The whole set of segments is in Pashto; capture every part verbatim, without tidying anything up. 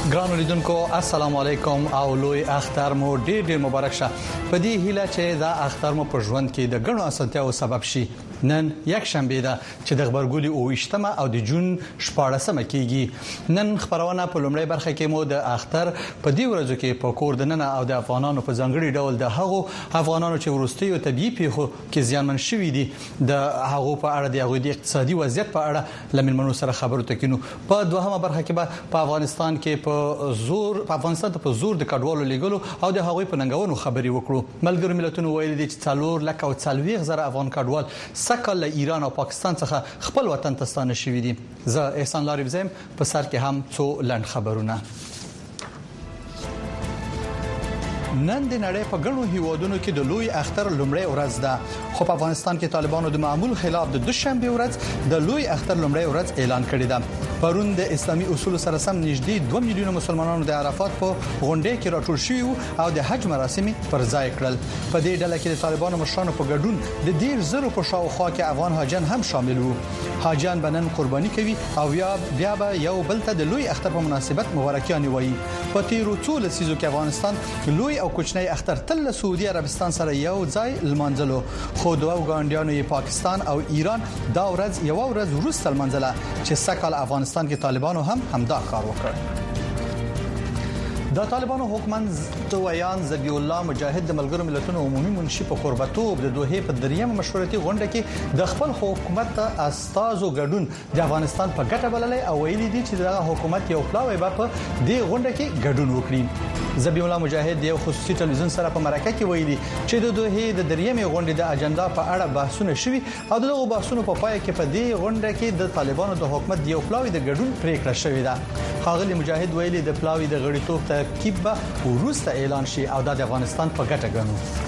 ګرانو لیدونکو السلام علیکم او لوی اختر مو ډیر ډیر مبارک شه په دې هیله چې دا اختر مو په ژوند کې د غنو اسانتیاو سبب شي. نن یک شنبه ده چې د خبرګولي او وشتمه او د جون شپاړسمه کېږي. نن خبرونه په لومړی برخه کې مو د اختر په دې ورځو کې په کوردننه او د افغانانو په ځنګړي ډول د هغو افغانانو چې ورستي او طبيعي پیښو کې زیانمن شوي دي د هغو په اړه د هغو د اقتصادي وضعیت په اړه لمن منو سره خبرو تکینو. په دوهمه برخه کې به په افغانستان کې په زور په افغانستان ته په زور د کډوالو لګولو او د هغوی په ننګونو خبري وکړو. ملګرو ملتونو ویلي دي چې څلور لک او څلويخ زره افغان کډوال سکهال له ایران او پاکستان څخه خپل وطن ته ستانه شوي دي. زه احسان لاري زم په سر کې هم څو لنډ خبرونه. نن د نړۍ په ګڼو هیوادونو کې د لوی اختر لومړی ورځ ده، خو په افغانستان کې طالبانو د معمول خلاف د دوشنبه ورځ د لوی اختر لومړی ورځ اعلان کړی ده. پرون د اسلامي اصول سره سم نږدې دوه میلیونه مسلمانانو د عرفات په غونډې کې راټول شوي او د حج مراسم پر ځای کړل. په دې ډله کې د طالبانو مشرانو په ګډون د ډیر زرو په شاوخوا کې افغان حاجیان هم شامل وو. حاجیان بنن قرباني کوي او بیا بیا به یو بل ته د لوی اختر په مناسبت مبارکیان وایي. په تیرو څو لسیزو کې افغانستان لوی او کوچنی اختر تل سعودي عربستان سره یو ځای لمانځلو، خو دوه ګاونډیانو یې پاکستان او ایران دا ورځ یو ورځ وروسته لمانځله چې سکهال افغانستان کې طالبانو هم همدا کار وکړ. د طالبانو حکومت ویان ذبیح الله مجاهد د ملګرو ملتونو عمومي منشي په قربتوب د دوه په دریمه مشورتي غونډه کې د خپل حکومت ته استازو ګډون د افغانستان په ګټه بللې او ویلي دي چې د حکومت یو پلاوی به په دې غونډه کې ګډون وکړي. ذبیح الله مجاهد یو خصوصي ټلویزیون سره په مرکه کې ویلي چې د دوه د دریمه غونډې د اجنډا په اړه بحثونه شوي او دغه بحثونو په پای کې په دې غونډه کې د طالبانو د حکومت یو پلاوی د ګډون پریکړه شوې ده. ښاغلي مجاهد ویلي د پلاوی د غړیتوب ترکیب به وروسته اعلان شي او د افغانستان په ګټه ګڼو.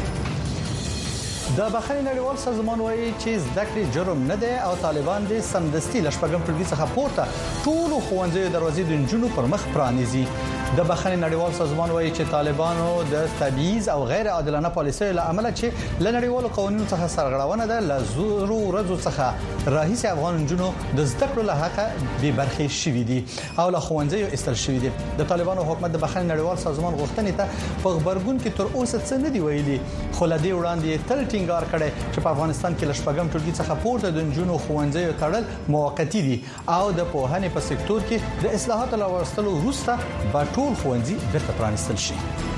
د بخښنې نړیوال سازمان وایي چې زده کړې جرم نه دی او طالبان د سمدستي لشپږم ټولګي څخه پورته ټول ښوونځي دروازې د جنونو پر مخ پرانیزي. د بخښنې نړیوال سازمان وایي چې طالبانو د تبعیض او غیر عادلانه پالیسۍ له امله چې له نړیوالو قوانینو څخه سرغړونه ده له زورو ورځو څخه راهیسې افغان جنونو د زده کړو له حقه بې برخې شوي دي او له ښوونځیو ایستل شوي دي. د طالبانو حکومت د بخښنې نړیوال سازمان غوښتنې ته په خبرګون کې تر اوسه څه نه دی ویلي، خو له دې وړاندې تل ټینګار کړي چې په افغانستان کې لشپږم ټولګي څخه پورته د جنونو ښوونځیو تړل موقتی دي او د پوهنې په سکتور کې د اصلاحاتو لوستلو وروسته به ټول ښوونځي بیرته پرانیستل شي.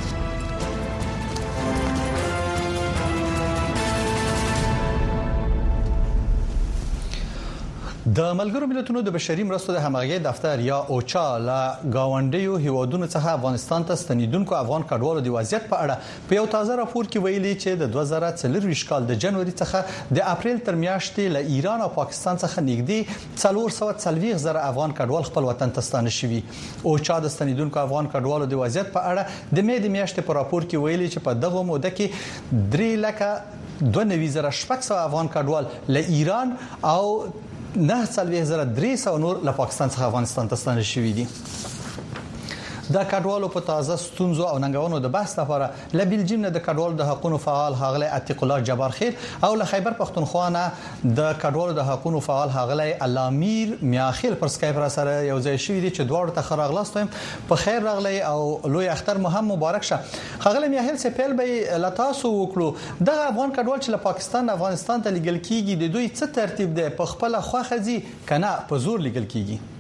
د ملګرو ملتونو د بشري مرستو د همغږي دفتر یا اوچا لا گاونډیو هیوادونو څخه افغانستان ته ستنیدونکو افغان کډوالو د وضعیت په اړه په یو تازه راپور کې ویلي چې د دوه زره څلور کال د جنوري څخه د اپریل تر میاشتې له ایران او پاکستان څخه نږدې څلور سوه څلوېښت زره افغان کډوال خپل وطن ته ستانه شوي. اوچا د ستنیدونکو افغان کډوالو د وضعیت په اړه د مې د میاشتې په راپور کې ویلي چې په دغه موده کې درې لکه دوه نوي زره شپږ سوه افغان کډوال له ایران او نه څلوېښت زره درې سوه نور له پاکستان څخه افغانستان ته ستانه شوي دي. د کډوالو په تازه ستونزو او ننګونو د بحث لپاره له بلجیم نه د کډوالو د حقوقو فعال حغله عتیق الله جبار خیر او له خیبر پختونخوا نه د کډوالو د حقوقو فعال حغله علامیر میاخیل پر سکایپ را سره یو ځای شوي دي چې دواړو ته خراغلاستم په خیر راغلی او لوی اختر مو هم مبارک شه. حغله میاخیل سپیل به لتاسو وکړو د افغان کډوال چې له پاکستان افغانستان ته لګل کیږي د دوی څه ترتیب دی، په خپل خوخه ځي کنه په زور لګل کیږي؟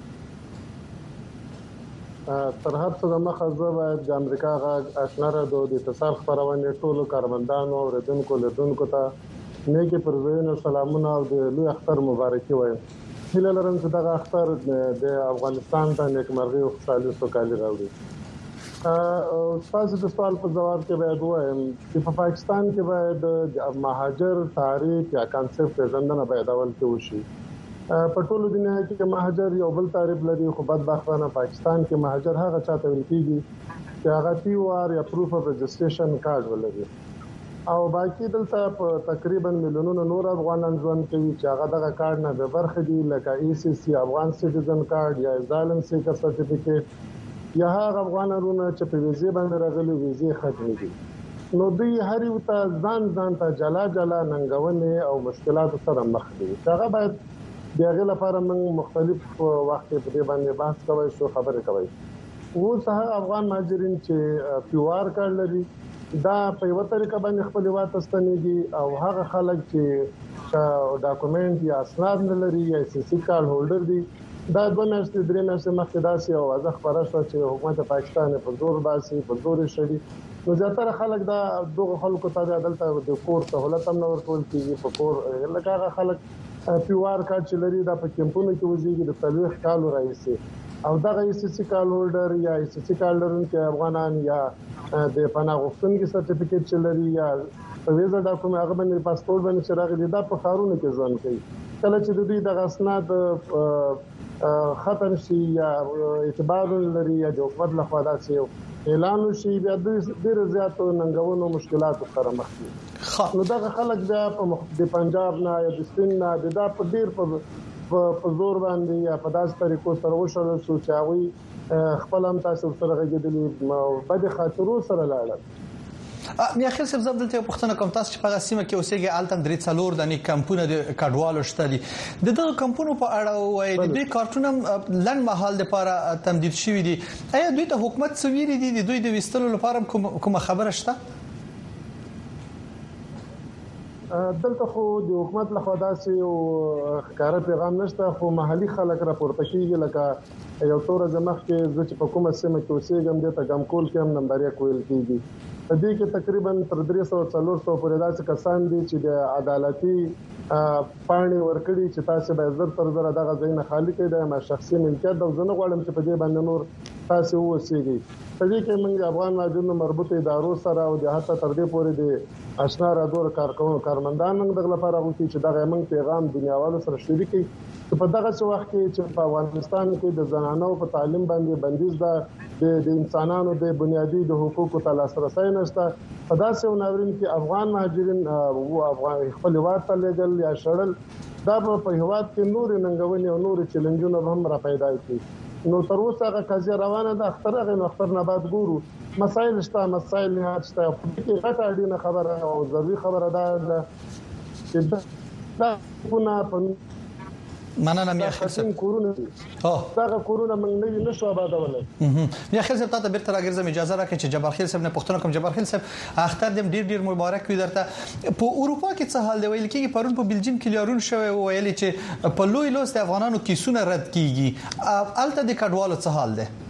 تر هر څه د مخه زه باید د امریکا غږ آشنا راډیو د اتصال خپرونې ټولو کارمندانو او اوریدونکو لیدونکو ته نیکې پرځایونه سلامونه او د لوی اختر مبارکي وایم. هیله لرم چې دغه اختر د افغانستان ته نیکمرغي او خوشحالي سوکالي راوړي. تاسو د سوال په ځواب کې باید وایم چې په پاکستان کې باید د مهاجر تعریف یا کانسپټ پیژندنه باید اول کې وشي. په ټولو دنیا کې مهاجر یو بل تعریف لري، خو بدبختانه پاکستان کې مهاجر هغه چاته ویل کیږي چې هغه پی او آر یا پروف اف رجسټریشن کارت ولري او باقي دلته په تقریبا میلیونونو نور افغانان ژوند کوي چې هغه دغه کارت نه به برخه دي، لکه ای سی سی افغان سټیزن کارت یا ازالم سیکر سرټیفیکیټ یا هغه افغانانو چې په ویزه باندې راغلي ویزه ختمې دي. نو دوی هر یو ته ځان ځان ته جلا جلا ننګونې او مشکلات سره مخ دي. هغه باید د هغې لپاره موږ مختلف وخت په دې باندې بحث کوي شو خبرې کوي. اوس هغه افغان مهاجرین چې پی او آر کارت لري دا په یوه طریقه باندې خپل هیواد ته ستنېږي او هغه خلک چې ډاکومنټ یا اسناد نه لري یا سی سی کارت هولډر دي دا دوه میاشتې درې میاشتې مخکې داسې یوه واضح خبره شوه چې حکومت پاکستان یې په زور باسي په زور یې شړي نو زیاتره خلک دا دغو خلکو ته دلته د کور سهولت هم نه ورکول کېږي په کور لکه هغه خلک پی او آر کارت چې لري دا په کیمپونو کې اوسېږي د څلوېښت کالو راهیسې او دغه ای سی سی کارت هولډر یا ای سی سی کارت لرونکي افغانان یا د پناه غوښتونکي سرټیفیکیټ چې لري یا ویزا ډاکومنټ هغه باندې پاسپورت باندې چې راغلي دا په ښارونو کې ژوند کوي. کله چې د دوی دغه اسناد ختم شي یا اعتبار لري یا د حکومت لخوا داسې اعلان وشي بیا دوی ډېر زیاتو ننګونو مشکلاتو سره مخ دي. نو دغه خلک بیا د پنجاب نه یا د سپین نه د دا په ډېر په زور باندې یا په داسې طریقو سره وشړل شو چې هغوی خپل هم تاسو سره غږېدلي بدې خاطرو سره لاړل. میا خیر صاحب زه دلته پوښتنه کوم تاسو چې په هغه سیمه کې اوسېږئ هلته هم درې څلور دانې کمپونه د کډوالو شته دي د دغو کمپونو په اړه ووایئ د دوی کارتونه هم لنډ مهال دپاره تمدید شوي دي ایا دوی ته حکومت څه ویلي دي د دوی د ویستلو لپاره هم کومه خبره شته؟ دلته خو د حکومت لخوا داسې یو ښکاره پیغام نشته خو محلي خلک راپورته کېږي لکه یو څو ورځې مخکې زه چې په کومه سیمه کې اوسېږم دې ته ګمکول کې هم نمبر یک ویل کېږي. په دې کې تقریبا تر درې سوه څلور سوه پورې داسې کسان دي چې د عدالتي پاڼې ورکړي چې تاسو به زر تر زره دغه ځایونه خالي کړئ دا ما شخصي ملکیت او زه نه غواړم چې په دې باندې نور تاسو واوسېږئ. په دې کې موږ د افغان مهاجرینو مربوطه ادارو سره او د حتی تر دې پورې د آشنا رادور کارکونکو کارمندان موږ دغه لپاره غوښتي چې دغه موږ پیغام دنیاوالو سره شریک کړي چې په دغه وخت کې چې په افغانستان کې د زنانو په تعلیم باندې بندیز ده د انسانانو د بنیادي د حقوقو ته لاسرسی نشته په داسې یو ناورین کې افغان مهاجرین او افغان خپل هیواد ته لېږل یا شړل دا په هیواد کې نورې ننګونې او نورې چیلنجونه به هم را پیدا کړي. نو تر اوسه هغه قضیه روانه ده اختر هغه نو اختر نه بعد ګورو مسایل شته مسایل نه شته په کې غټه اړینه خبره او ضروري خبره ده چې دا کونه په مننه میا خیر صاحب کورونه اوه دا کورونه موږ نه نشو آبادولای. میا خیر صاحب تاسو بیرته راګرځم اجازه راکړئ چې جبار خیل صاحب نه پوښتنه کوم. جبار خیل صاحب اختر دې ډیر ډیر مبارک وي درته. په اروپا کې څه حال دی ویل کېږي پرون په بلجیم کې لیارون شوی ویل چې په لوی لوس د افغانانو کیسونه رد کیږي الته د کډوالو څه حال دی؟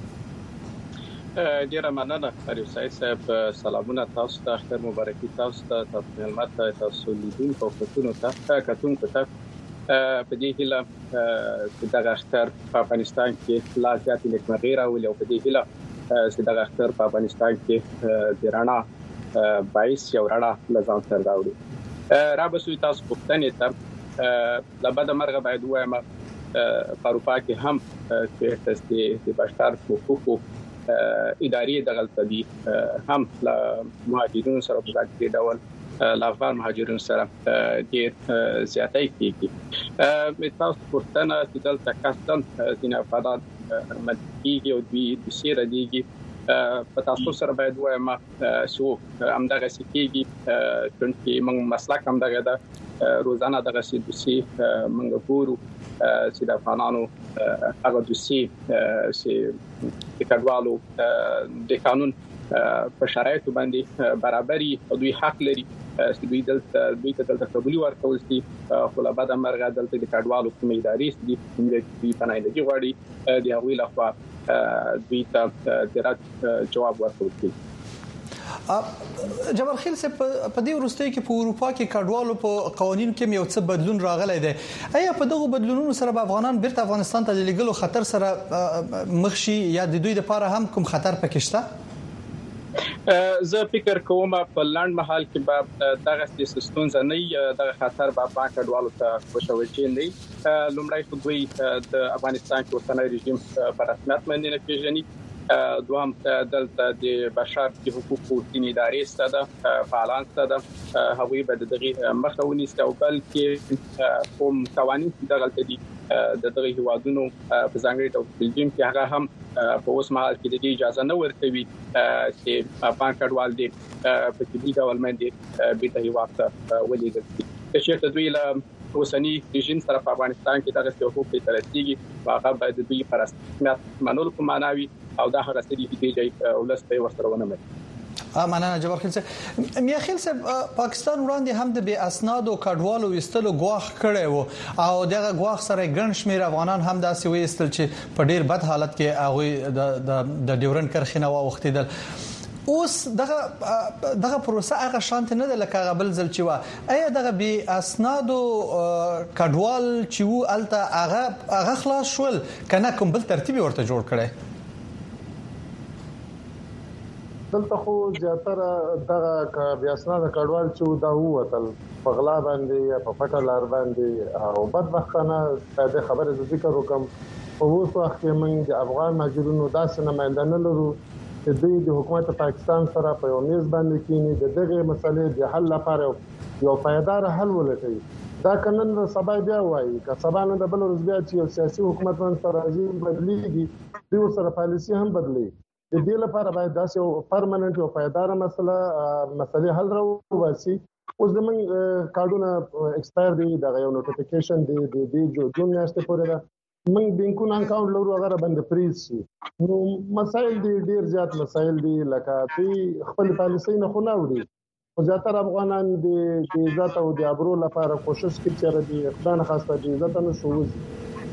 ډیره مننه فریب صاحب سلامونه تاسو ته اختر مبارکي تاسو ته تاسو ملت تاسو لیدونکو کتونکو ته کتونکو ته په دې هیله چې دغه اختر په افغانستان کې لا زیات نیکمرغي راولي او په دې هیله چې دغه اختر په افغانستان کې د رڼا باعث یو رڼا لزان سره راوړي. را به سوی تاسو پوښتنې ته لبد مرغه باید وایم په اروپا کې هم چې تاسو د بشر حقوقو اداري دغه تدي هم مهاجرینو سره په ځای ډول لافغان مهاجرینو سره ډېر زیاتې کیږي. تاسو پوښتنه چې دلته کاستن د افغان مدکیږي او د سیره دیږي په تاسو سره باید وایم سو همدغه سکیږي چې موږ مسلک همدغه ده روزانه دغه سیدوسی موږ ګورو چې د افغانانو هغه دوسی چې د کډوالو د قانون په شرایطو باندې برابرۍ او دوی حق لري چې دوی دلته دوی ته دلته قبولي ورکول شي خو له بعده مرغه دلته د کډوالو کومې ادارې دي چې دوی پناهندګي غواړي د هغوی لخوا دوی ته د رد جواب ورکول شي. جبار خیل صاحب په دې وروستیو کې په اروپا کې کډوالو په قوانینو کې یو څه بدلون راغلی دی ایا په دغه بدلونونو سره به افغانان بیرته افغانستان ته د لېږلو خطر سره مخ شي یا د دوی لپاره هم کوم خطر پکې شته؟ زه فکر کوم په لاند محل کې به دغه سیستم ځنی دغه خطر به په کډوالو ته وشوي نه لومړی خو دوی د افغانستان کې اوسنۍ رژیم په رسمیت باندې نه پیژني دوام دلته د بشر د حقوقو د ادارې ستاده فعالان ستاده هغوی به دغه مخاوني ستو بلکې کوم قوانين دغه تدي د دغه هوادونو په ځانګړي ډول بلجیم کې هغه هم په اوس مهال کې د اجازه نه ورکوي چې افغان کډوال دي په دې ډول باندې به ته هیواد ته ولېږل شي. چې دوی له اوسنی رژیم سره په افغانستان کې دغه څه حقوق ترسيږي هغه باید دوی پر رسمیت منل په معناوي او دا هغه څه دي چې ولسته ورسره ونه مې مننه جبار خیل صاحب میا خیل صاحب پاکستان وړاندې هم د بی اسناد او کډوالو وستلو غواخ کړي وو او دغه غواخ سره ګڼ شمیر افغانان هم داسې وېستل چې په ډیر بد حالت کې هغه د د ډیورن کرخینه واوختیدل اوس دغه دغه پروسه هغه شانت نه ده لکه غبل زل چې وا ایا دغه بی اسناد او کډوال چې وو الته هغه هغه خلاص شول کنه کوم بل ترتیب ورته جوړ کړي دلته خو زیاتره دغه بیا اسناد کډوال چې دا ووتل په غلا باندې یا په پټه لار باندې او بدبختانه د خبره ذکر وکم او اوس وخت کې موږ د افغان مهاجرونو داسې نمائنده نه لرو چې دوی د حکومت پاکستان سره په یو میز باندې کینی د دغه مسلې د حل لپاره یو پایدار حل ولټوي دا کنن سبا بیا وایي که سبا نه د بل ورځ بیا چې سیاسي حکومت باندې راځي بدلیږي دوی سره پالیسي هم بدلی د دې لپاره باید داسې یو پرمننت او پایدار مسله مسلې حل راوړي اوس زمونږ کارډونه ایکسپایر دي دا یو نوټیفیکیشن دی د دې جو جون میاشتې پورې دا موږ بانکونو اکاونټ لرو هغه باندې فریز شي نو مسایل دي ډیر زیات مسایل دي لکه دوی خپل پالیسي نه خو نه وړي او زیاتره افغانان د عزت او د ابرو لپاره کوشش کوي چې د خدای خاصه د عزت نه شوزي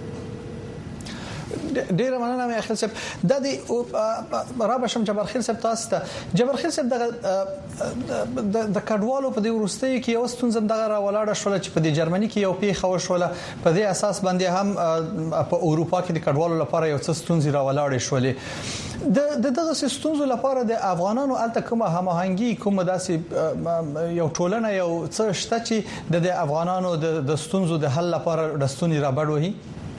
ډیر مننه مې خیل صاحب د دې را بشم جبر خیل صاحب تاسو ته جبر خیل صاحب د د کډوالو په دې ورستۍ کې یو ستونزم دغه را ولاړ شول چې په دې جرمني کې یو پیښه وشوله په دې اساس باندې هم په اروپا کې د کډوالو لپاره یو څه ستونزې را ولاړ شولې د دغه ستونزو لپاره د افغانانو الته کومه هماهنګي کومه داسې یو ټولنه یو څه شته چې د افغانانو د ستونزو د حل لپاره رستونی را بډوي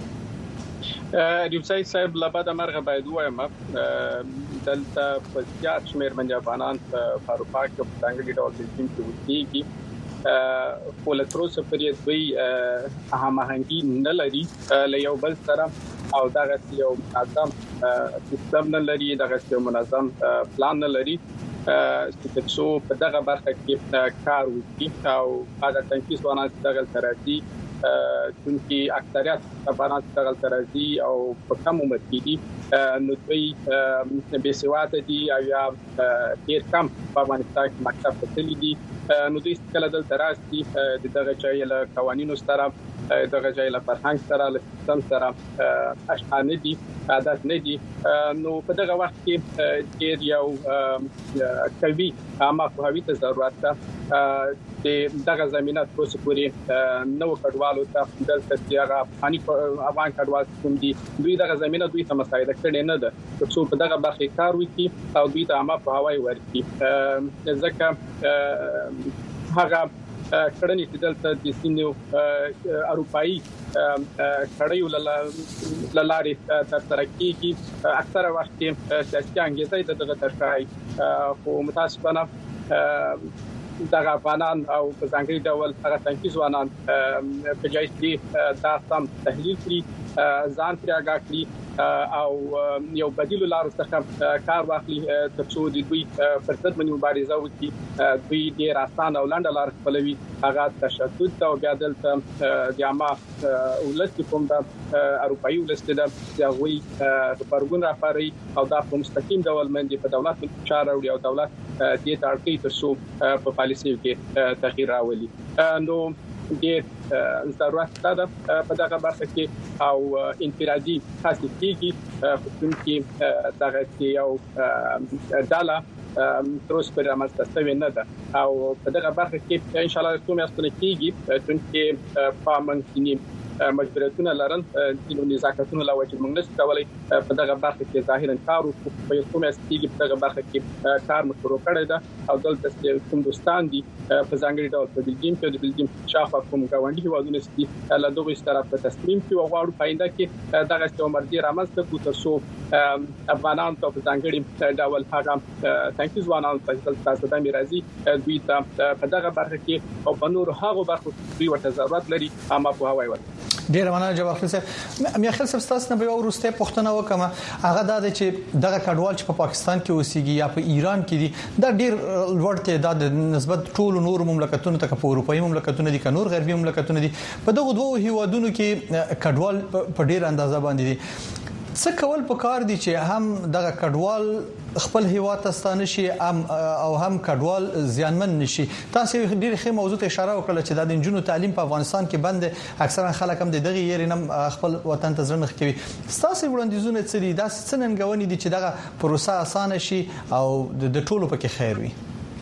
ریوسای صاحب لبد مرغه باید وایم دلته په زیات شمیر باندې افغانان په اروپا کې په څنګه ډول د ټیم کې وکړي په لتروس پرې دوی هماهنګي نه لري له یو بل سره او دغه یو منظم سیستم نه لري دغه یو منظم پلان نه لري چې څو په دغه برخه کې کار وکړي او هغه څنګه چې ځوانان دغه ترازی چونکی اکثریت افغانان څنګه ترازی او په کم عمر کې دي نو دوی به سواده دي او یا ډیر کم په افغانستان کې مکتب ته تللي دي نو دوی کله د ترازی د دغه چای له قوانینو سره دغه چای له فرهنګ سره له سیستم سره اشخاص دي عادت نه دي نو په دغه وخت کې ډیر یو کوي اما په هوی ته ضرورت ده د دغه زمينه تاسو پوری نو کډوالو ته دلته سیاغه افغاني افغان کډوال کوم دي دوی دغه زمينه دوی ته مساعده کړي نه ده څو په دغه برخه کار وکړي او دوی ته اما په هوای ورکړي ځکه هغه کړنی چې دلته د سینو اروپאי کړیو لاره تر تر کېږي اکثره وخت کې سیاسي انګیزه د دغه ترکای خو متاسفانه دغه افغانان او په ځانګړي ډول هغه څنګه ځوانان په جای کې دا سم تحلیل کړي ځان پرې آگاه کړي او یو بدیل لارو څخه کار واخلي ترڅو د دوی پر ضد باندې مبارزه وکړي دوی ډیر آسان او لاندې لار خپلوي هغه تشدد او بیا دلته د عامه ولست کوم د اروپאי ولست د یووي پرګون راپاري او دا په مستقیم ډول باندې په دولت چاره او دولت دې ترټي ترڅو په پالیسي کې تغییر راولي نو د ضرورت ده په دغه برخه کې او انفرادي خاصه کېږي په کې دغه یو ډاله تروس پر امستاسوي نه ده او په دغه برخه کې ان شاء الله کومه استنه کېږي چې په منځني مجبورتونه لرل د نزاکتونو لا وجه موږ نشو کولای په دغه برخه کې ظاهرا کار او په کومه استیګي په دغه برخه کې کار مشروع کړی ده او دلته کوم دوستان دي په ځانګړي ډول په بلجیم کې د بلجیم شاخه کوم گاونډي هیوادونه ستي له دوه طرف په تسلیم کې او غواړو پاینده کې دغه ستومرګي رامنځته کو تر څو افغانان ته په ځانګړي ډول هغه څنګه ځوانان په تاسو د میراثي دوی ته په دغه برخه کې او په نور هغه برخو دوی ورته ضرورت لري اما په هواي ورته ډیر مننه جواب خپل مې خپل سبستاس نه به ورسته پښتنه وکم هغه د چې دغه کډوال چې په پاکستان کې اوسېږي یا په ایران کې دي دا ډیر لوړ تعداد نسبت ټول نور مملکتونو ته په اروپאי مملکتونو دي که نور غربي مملکتونو دي په دغه دوه هیوادونو کې کډوال په ډیر اندازه باندې دي څه کول پکار دي چې هم دغه کډوال خپل هیواد ته ستانه شي او هم کډوال زیانمن نشي تاسو ډیر ښه موضوع ته اشاره وکړه چې د انجونو تعلیم په افغانستان کې بند اکثرا خلک هم دغه یې نم خپل وطن ته ځنخ کوي تاسو وړاندیزونه څه دي دا څنګهونی دي چې دغه پروسه اسانه شي او د ټولو پکې خیر وي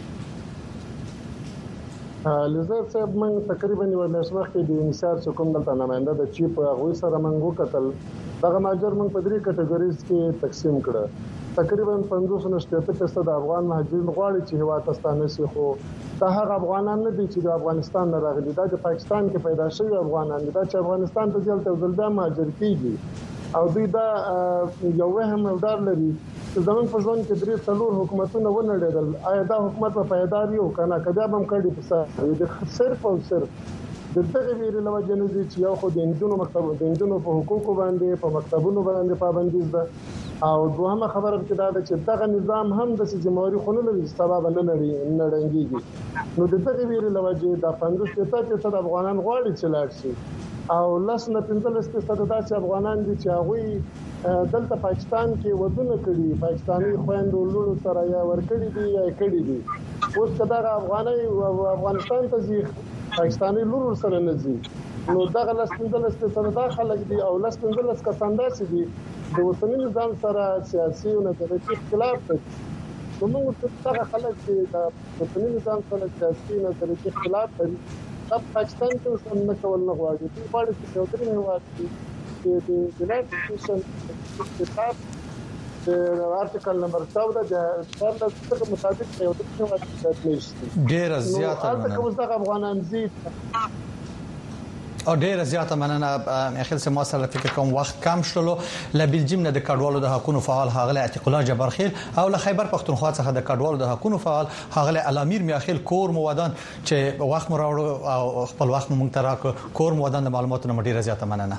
لزر صاحب من تقریبا یو میاشت مخکې د انصار کوم دلته نماینده د چیف غوي سره منغو قتل دغه ماجر من په درې کټګوریز کې تقسیم کړه تقریبا پنځوس نه شپږ فیصد افغان مهاجرین غواړي چې هوا تستانه شي خو دا هغه افغانان نه دي چې د افغانستان نه راغلي دا د پاکستان کې پیدا شوی افغانان دي دا چې افغانستان ته ځل ته ځل مهاجر کیږي او دوی دا یو وهم ولدار لري زمون په ځوان کې درې څلور حکومتونه ونړېدل آیا دا حکومت په پایدار یو کنه کدا هم کړي په سر صرف او صرف د دغه ویری لوجه نه دي چې یو خو د انجونو مکتب د انجونو په حقوقو باندې په مکتبونو باندې پابندي ده او دوهمه خبره چې دا ده چې دغه نظام هم د سیموري خلونو د سبب نه لري نه رنګيږي نو د دغه ویری لوجه د پنځوس فیصد افغانان غواړي چې لاړ شي او لس نه پنځلس فیصد داسې افغانان دي چې هغه دلته پاکستان کې ودونه کړي پاکستاني خويندو لولو سره یا ورکړي دي یا کړي دي اوس کدا افغاني او افغانستان ته ځي پاکستاني لور سره نزي نو دغه لسپندلس ته دا خلک دي او لسپندلس کسان داسې دي د اوسنی نظام سره سیاسي او نظري اختلاف دی نو موږ څنګه خلک چې د اوسنی نظام سره سیاسي او نظري اختلاف لري د پاکستان ته څنګه کول نه غواړي په اړه چې یو درې هیواد چې د یونایټډ نیشن کتاب د ارتیکل نمبر چودہ د سرلس څخه مطابق یو د هیواد نشته ډیر زیاته مننه کوم څنګه افغانان زی او ډیر زیاته مننه اخر سم سره فکر کوم وخت کم شلو ل بلجیم نه د کډوالو د حقوقو فعال هغله عتیق الله جبرخیل او ل خیبر پختونخوا څخه د کډوالو د حقوقو فعال هغله علامیر میاخیل کور موادان چې وخت مو راوړو او خپل وخت مو مونږ تراک کور موادان د معلوماتونو ډیر زیاته مننه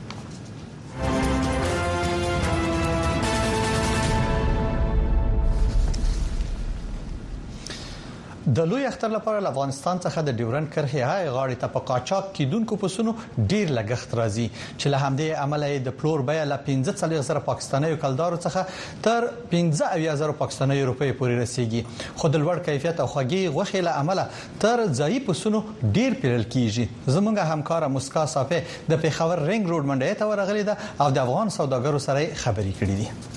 د لوی اختر لپاره افغانستان څخه د ډیورند کرښې هاي غاړې ته په قاچاق کیدونکو پسونو ډیر لګښت راځي چې له همدې عمله د پلور بیا ل پنځه څلوېښت زره پاکستاني کلدارو څخه تر پنځه اویا زره پاکستاني روپۍ پورې رسیدي خو د لوړ کیفیت او خوږی غوښې له عمله تر ځای پسونو ډیر پیرل کیږي زمونږ همکار مسکا صافه د پیښور رنګ روډ منډه ته ورغلې ده او د افغان سوداګرو سره خبرې کړې دي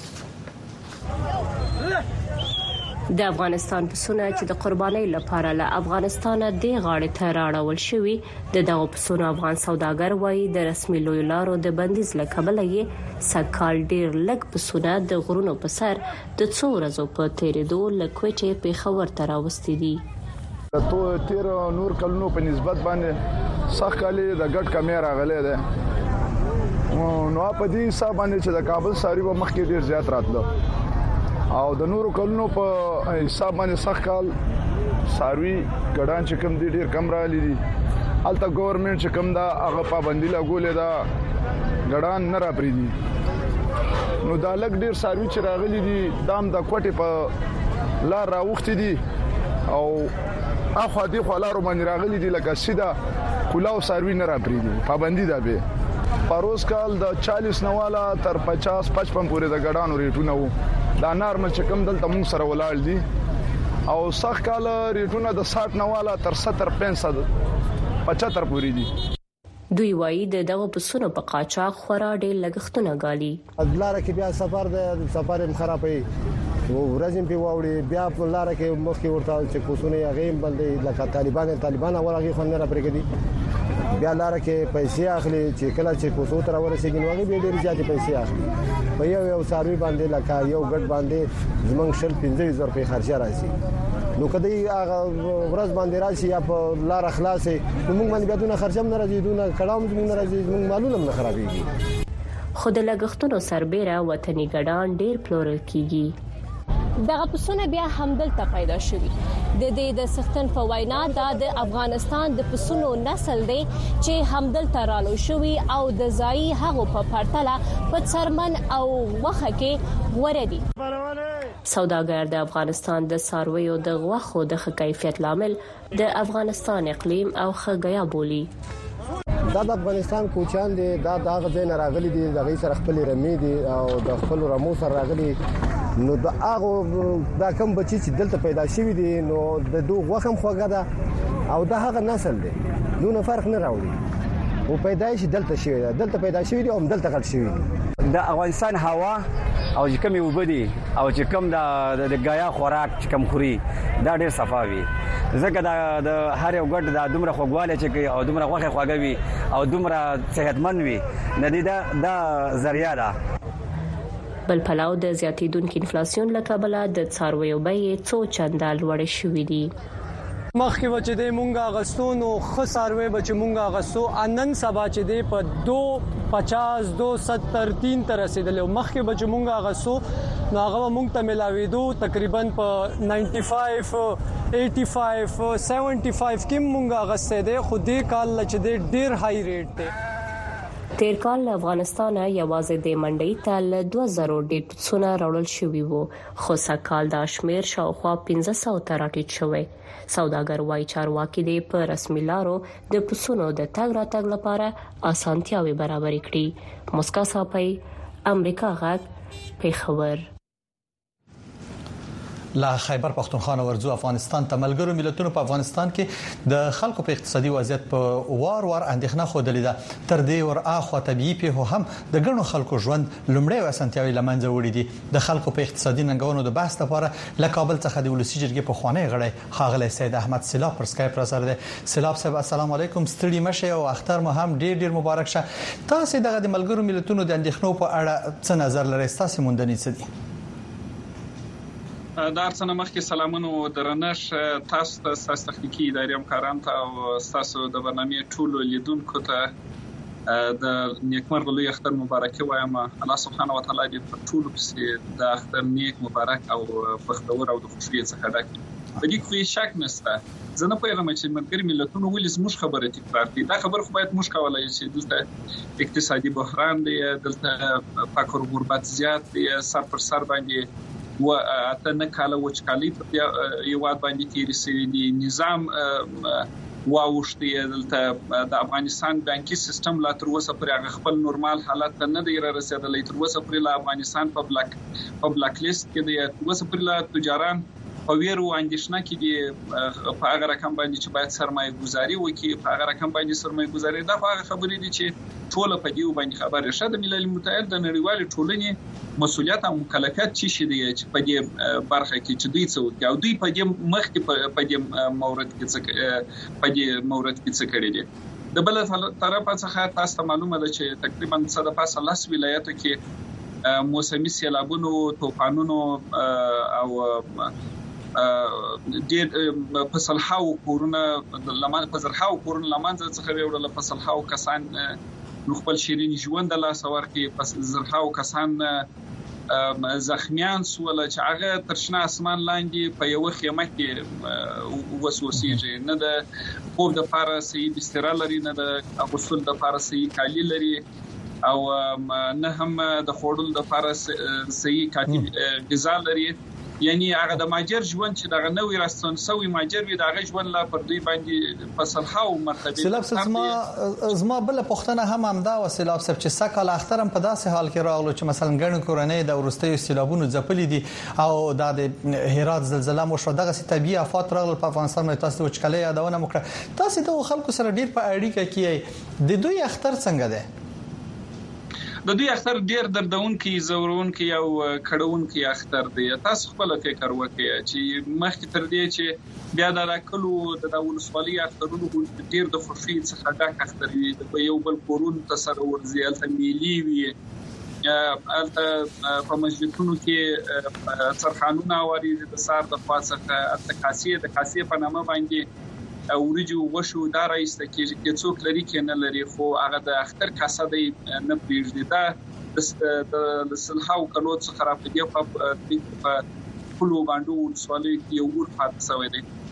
د افغانستان پسونه چې د قربانۍ لپاره له افغانستانه د غاړې ته راړول شوی د دغه پسونو افغان سوداګر وایي د رسمي لوی لارو د بندیز لکبله یې سکهال ډیر لږ پسونه د غرونو په سر د څو ورځو په تیریدو لکوچې پیښور ته راوستي دي ته تیر نور کلونو په نسبت باندې سکهال د ګډ کمې راغلي ده نو په دې حساب باندې چې د کابل ساری په مخ کې ډیر زیات راتلو او د نورو کلونو په حساب باندې سخکال ساروي ګډان چې کم دي ډیر کم را لید الته ګورنمنت چې کم دا هغه پابندي لګولې دا ګډان نه را پریدي نو دا لګ ډیر ساروي چې راغلي دي دام د کوټې په لار راوختي دي او اخو دې خو لارو باندې راغلي دي لکه سیده کلاو ساروي نه را پریدي پابندي ده به پروس کال د چالیس نواله تر پچاس پچپن پورې د ګډانو ریټونه وو دا نارمل چې کم دلته موږ سره ولاړ دي او سخت کال ریټونه د ساठ نواله تر ستر پنځه پچهتر پورې دي دوی وایي د دغه پسونو په قاچاق خورا ډېر لګښتونه غالي لاره کې بیا سفر د سفر هم خرابوي ورځم په واوړي بیا په لاره کې مخکې ورته چې پسونه یې غیم باندې لکه طالبان طالبان اورغه خو نه را پرېږدي بیا لاره کې پیسې اخلي چې کله چې پوسو تر ورسېږي نو هغه به ډېر زیاتې پیسې اخلي په یو یو ساروي باندې لکه یو ګډ باندې زمونږ شل پنځه زره روپۍ خرچه راځي نو کدی هغه ورځ باندې راشي یا په لار خلاصې نو موږ باندې بیا دونه خرچه نه راځي دونه کړهو موږ نه راځي موږ معلومه نه خرابېږي خو د لګښتونو سربېره وطني ګډان ډېر پلورل کیږي دغه پسونه بیا همدلته پیدا شوي د دې د سختن په وینا دا د افغانستان د پسونو نسل دی چې همدلته رالو شوی او د ځای هغه په پرتله په څرمن او وخه کې غوړه دي. سوداګر د افغانستان د څارویو د غوښو د ښه کیفیت لامل د افغانستان اقلیم او خګیا بولی. دا د افغانستان کوچان دي، دا د هغه ځای نه راغلي دي، د غي سره خپل رمې دي او د خپل رمو سره راغلي. نو دا هغه دا کوم بچی چې دلته پیدا شوی دي نو د دوه غوښم خوګه ده او دا هغه نسل دی، نو فرق نه راوړي او پیدایش دلته شوی دی، دلته پیدا شوی دی او دلته غټ شوی دی. د افغانستان هوا او چې کوم وبدي او چې کوم د د غیا خوراک چې کوم خوري دا ډیر صفاوي، ځکه دا د هر یو ګډ د دومره خوګواله چې او دومره خوخه خوګوي او دومره صحتمند وي د دې دا د ذریعہ ده. بل پلاو د زیاتیدونکو انفلیسیون لکبله د څارویو بیې څو چنده لوړ شوې دي. مخکې و چې د مونږه غستونو خساروي بچ مونږه غستو انن سبا چې د په دو پچاس دو ستر تین تر رسیدل مخکې بچ مونږه غستو نو هغه مونږ ته ملاوي دو تقریبا په ننني پنځه اسی پنځه سبعه کې مونږه غسته ده خو دې کال چې د ډیر های ریټ ده. تیر کال افغانستان یوازې د منډي تل دوه زره ډیر پسونه راوړل شوی وو خو سکهال د شمیر شاوخوا پنځه سوه ته راټیټ شوی. سوداګر وايي چارواکي د په رسمي لارو د پسونو د تګ راتګ لپاره اسانتیاوي برابر کړي. مسکا صاحب امریکا غږ پیښور. لا خیبر پختونخوا ورزو افغانستان ته ملګرو ملتونو په افغانستان کې د خلکو په اقتصادي وضعیت په وار وار اندېښنه خوده ده. تر دې ور اخوا طبيعي په هم د ګڼو خلکو ژوند لمړی وسنتیاوي لمنځه وړي دي. د خلکو په اقتصادي ننګونو د بحث لپاره له کابل څخه د ولسی جرګې په خوانی غړی خاغلی سید احمد سیلاب پر اسکایپ را سره ده. سیلاب صاحب السلام علیکم، ستړي مشه او اختر مو هم ډیر ډیر مبارک شه. تاسو دغه د ملګرو ملتونو د اندېښنو په اړه څه نظر لرئ؟ تاسو موندنې څه دي؟ دا څنګه مخکې سلامونه درنښ تاسو ته تاسو تخنیکی ادارې همکاران ته او تاسو د برنامه ټولو لیدونکو ته د نیکمرغ لوی اختر مبارکي وایم. الله سبحانه و تعالی دې په ټولو کې د اختر نیک مبارک او بختور او د خوشحالۍ څخه ډک کړي. په دې کې شک نشته. زه نه پوهیږم چې ملګری ملتونو ولې زموږ خبره تکرار کوي. دا خبر خو باید موږ کولای شي. دلته اقتصادي بحران دی، دلته فقر غربت زیات دی، سر پر سر باندې و اته نه کاله وچکالي په یو واد باندې تیری سوي دي. نظام واوښتي دلته د افغانستان بانکي سیستم لا تر اوسه پر هغه خپل نورمال حالت نه دی رسیدلی. تر اوسه پر افغانستان په بلاک په بلاک لیست کې دی. تر اوسه پر تجاران په ویرو اندیشنه کې دي په هغه رقم باندې چې باید سرمایه گذاري وکړي، په هغه رقم باندې سرمایه گذاري دا هغه خبرې دي چې ټول په دې باندې خبره شته. د ملل متحد د نړیوال ټولنې مسولیت او مکلفیت چی شي دي چې په دې برخه کې چې دوی څه وکړي او دوی په دې مخ کې په دې مورد کې څه په دې مورد کې څه کړی دي. د بل طرفه څخه تاسو معلومه ده چې تقریبا څه د پاسه لاس ولایتو کې موسمي سیلابونو، طوفانونو او ډېر فصلحاو کورونه لمن فزرحاو کورونه لمنځه څخه ویوړل. فصلحاو کسان نو خپل شیرین ژوند الله سوار کې فزرحاو کسان زخمیان سول چې هغه ترشنه اسمان لاندې په یو خیمه کې وسوسیږي. نه د خوب د فارسي بستر لري، نه د غسل د فارسي کالی لري او نه هم د خوړل د فارسي کاتی غذا لري. یعنی هغه د ماجر ژوند چې دغه نوې راستون سوی ماجر وي دغه ژوند لا پر دوی باندې فصلحاو مرتبه. سیلاب زما زما بل پښتنه هم همدا و سیلاب صاحب چې سکهال اخترم په داسې حال کې راغلو چې مثلا ګڼ کورنۍ د ورستیو سیلابونو ځپلې دي او د هرات زلزلہ مو شو دغه طبيعي آفات راغل په افغانستان باندې. تاسو وچکلې یادونه وکړه. تاسو د خلکو سره ډیر په اړیکه کې د دوی اختر څنګه ده؟ د دوی اختر ډیر دردونکي زورونکي او کډونکي اختر دی. تاسو خپل فکر وکړئ چې مخکې تر دې چې بیا د راکلو د ولسوالۍ اخترونو ډیر د خوشي څخه ډک اختر وي، د یو بل کورون تصور زیات ملي وي. البته په مسجدونو کې سرخانونه واري د سار د خاصه التقاسیه د خاصه په نامه باندې اوريجو وشو دا راځي چې څوک لري کې نه لري خو هغه د اختر کاسه دی نه پریږدي. دا د سلحاو کلو څخه خراب دي په په کلو باندې ولسوالۍ کې یو ور حادثه وې.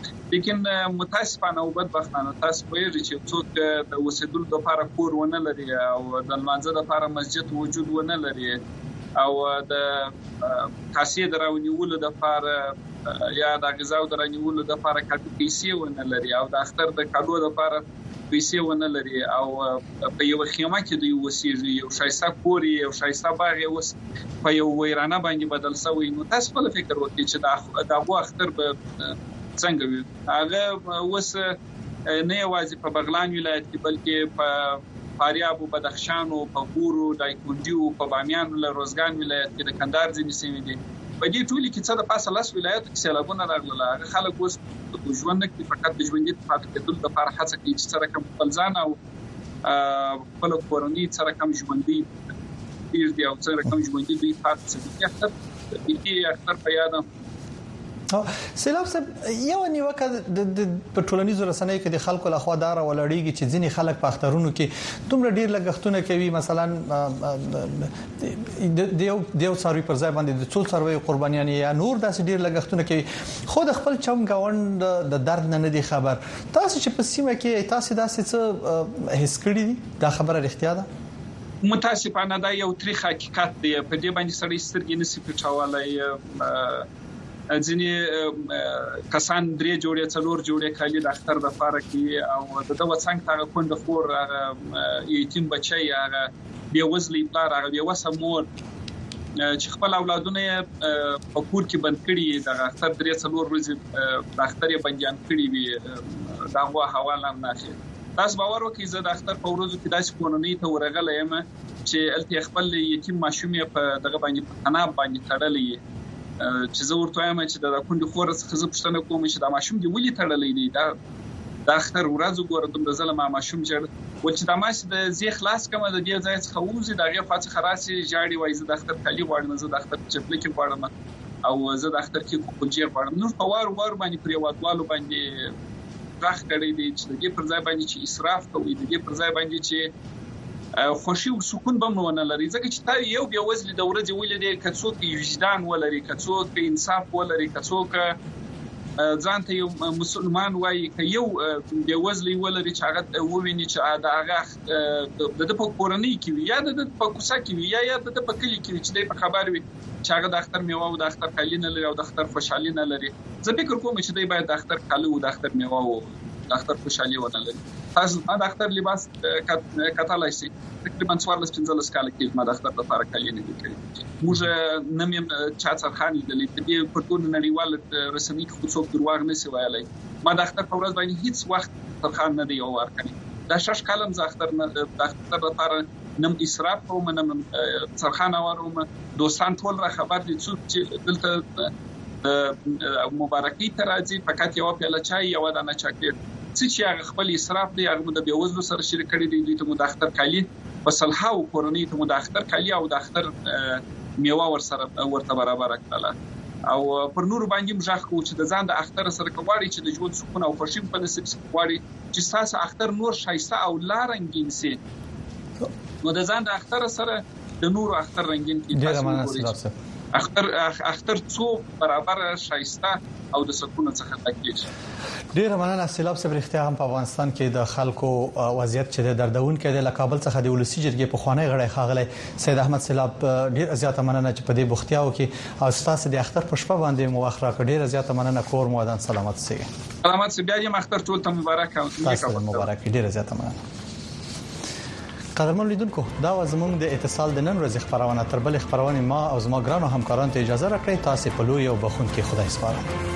لیکن متاسفانه او بدبختانه تاسو پوهیږئ چې څوک د اوسېدلو لپاره کور ونه لري او د لمانځه لپاره مسجد وجود ونه لري او د کاسې درونیولو لپاره یا د غذاو درونیولو لپاره کافي پیسې ونه لري او د اختر د کالو لپاره پیسې ونه لري او په یو خیمه کې دی وسیږي یو شایسته کور یو شایسته باغ یو په یو ویرانه باندې بدل شوی. نو تاسو په فکر وکړئ چې دا د هغه اختر به څنګه وي. هغه اوس نه یوازې په بغلان ولایت کې بلکې په فاریاب او بدخشان او په غورو دایکنډي او په بامیان له روزګان ولایت کې د کندهار ځینې سیمې دي. په دې ټولي کې څه د پاسه لاس ولایت کې سیلابونه راغله. هغه خلک اوس د ژوند کې فقط د ژوندۍ پاتې کېدل لپاره هڅه کوي چې سره کوم خپل ځان او خپل کورنۍ سره کوم ژوندۍ ډیر دی او سره کوم ژوندۍ دوی پاتې شي. اختر دې اختر په یاد سیلاب صاحب یو نیوکه د پټولنیزو رسنیو کې د خلکو لخوا دار ولړیږي چې ځینی خلک په اخترونو کې دومره ډیر لګښتونه کوي. مثلا د یو د یو څاروي پر ځای باندې د څو څاروي قربانیان یا نور داسې ډیر لګښتونه کوي. خو د خپل چم گاوند د درد نه نه دي خبر. تاسو چې په سیمه کې تاسو داسې څه حس کړی دي دا خبره اړتیا ده؟ متاسفانه دا یو تاریخ حقیقت دی. په دې باندې سړی سترګې نسی پټولای. ځینې کسان درې جوړې څلور جوړې کالي د اختر د لپاره کوي او د دوه څنګه هغه کونډه خور هغه یتیم بچي هغه بیا وزلي پلار هغه بیا وسمور چې خپل اولادونه په کور کې بند کړي د اختر درې څلور ورځې د اختر یې بنديان کړي وي دا هوا حواله نه شي. تاسو باور وکړئ زه د اختر په ورځو کې داسې کورنۍ ته ورغلی یم چې الته خپل یتیم ماشوم په دغه باندې تناب باندې تړلې چې زه ورته وایم چې د کونډې خور څخه زه پوښتنه کوم چې دا ماشوم دی ولې تړلې دی دا د اختر ورځ ګوره دومره ظلم ماشوم جوړ و چې دا ماش د زی خلاص کوم د دې ځای څخه وځي دغه فاصله خلاصي جاړي وای زه د اختر کلی غواړم زه د اختر چپلې کې غواړم او زه د اختر کې کوجیر غواړم. نور په وار وار باندې پرې وادوالو باندې راخ کړی دی چې د دې پر ځای باندې چې اسراف کوي د دې پر ځای باندې چې خوشي او سکون به مو نه لري. ځکه چې تا یو بیا وزل د ورځې ولې د کڅوک وجدان ولري کڅوک انصاف ولري کڅوک ځان ته یو مسلمان وایي ک یو بیا وزل ولري چې هغه وویني چې دا هغه د په کورنۍ کې یا د په کوڅه کې یا یا د په کلی کې چې د خبر وي چې هغه د اختر میوه او د اختر کالی نه لري او د اختر خوشحالي نه لري. زه فکر کوم چې دوی باید د اختر کالی او د اختر میوه او د اختر خوشحالي ونه لري. تاسو د اختر لباس کتلای شئ تقریبا څوارلس پنځلس کال کې ما د اختر لپاره کالی نه کړی. موږ نن یم چا څرخان لیدلې د دې په ټول نړیوال رسمي خصوصو دروغ نه سی ویلای. ما د اختر په ورځ باندې هیڅ وخت څرخان نه دی اور کړی. دا شش کالم ز اختر نه د اختر لپاره نم اسراف کوم نم څرخان اوروم دوستان ټول را خبر دي چې دلته د مبارکي ترازی فقط یو پیاله چای یو دانه چاکلیټ چې هغه خپل اسراف دی هغه د بیوزلو سره شریک کړي دي. دوی ته مو د اختر کالی وسلها او کورنۍ ته مو د اختر کالی او د اختر میوه ور سره ورته برابر کړل او پر نور باندې مجاخ کو چې د ځان د اختر سره کوړی چې د ژوند سکون او خوشي په نصیب کوړی چې تاسو اختر نور شایسته او لا رنگین سي نو د ځان د اختر سره د نور اختر رنگین کی تاسو اختر اختر څو برابر شایسته او د سکون څخه تکلیف. ډیر مننه سیلاب صاحب. اختیار هم په افغانستان کې د خلکو وضعیت چې د دردون کې د کابل څخه د ولسی جرګې په خوانی غړی خاغلی سید احمد سیلاب ډیر زیاته مننه چې په دې بوختیاو کې او تاسو د اختر په شپه باندې مو وخت راکړ. ډیر زیاته مننه کور مو ودان سلامت سي. سلامت سي. بیا یې اختر ټول ته مبارک او نیک مبارک. ډیر زیاته مننه. قدرمن لیدونکو دا زموږ د اتصال د نن ورځې خبرونه تر بل خبرونه ما او زما ګرانو همکارانو ته اجازه راکړئ. تاسو په لوی او بخون کې خدای سپارم.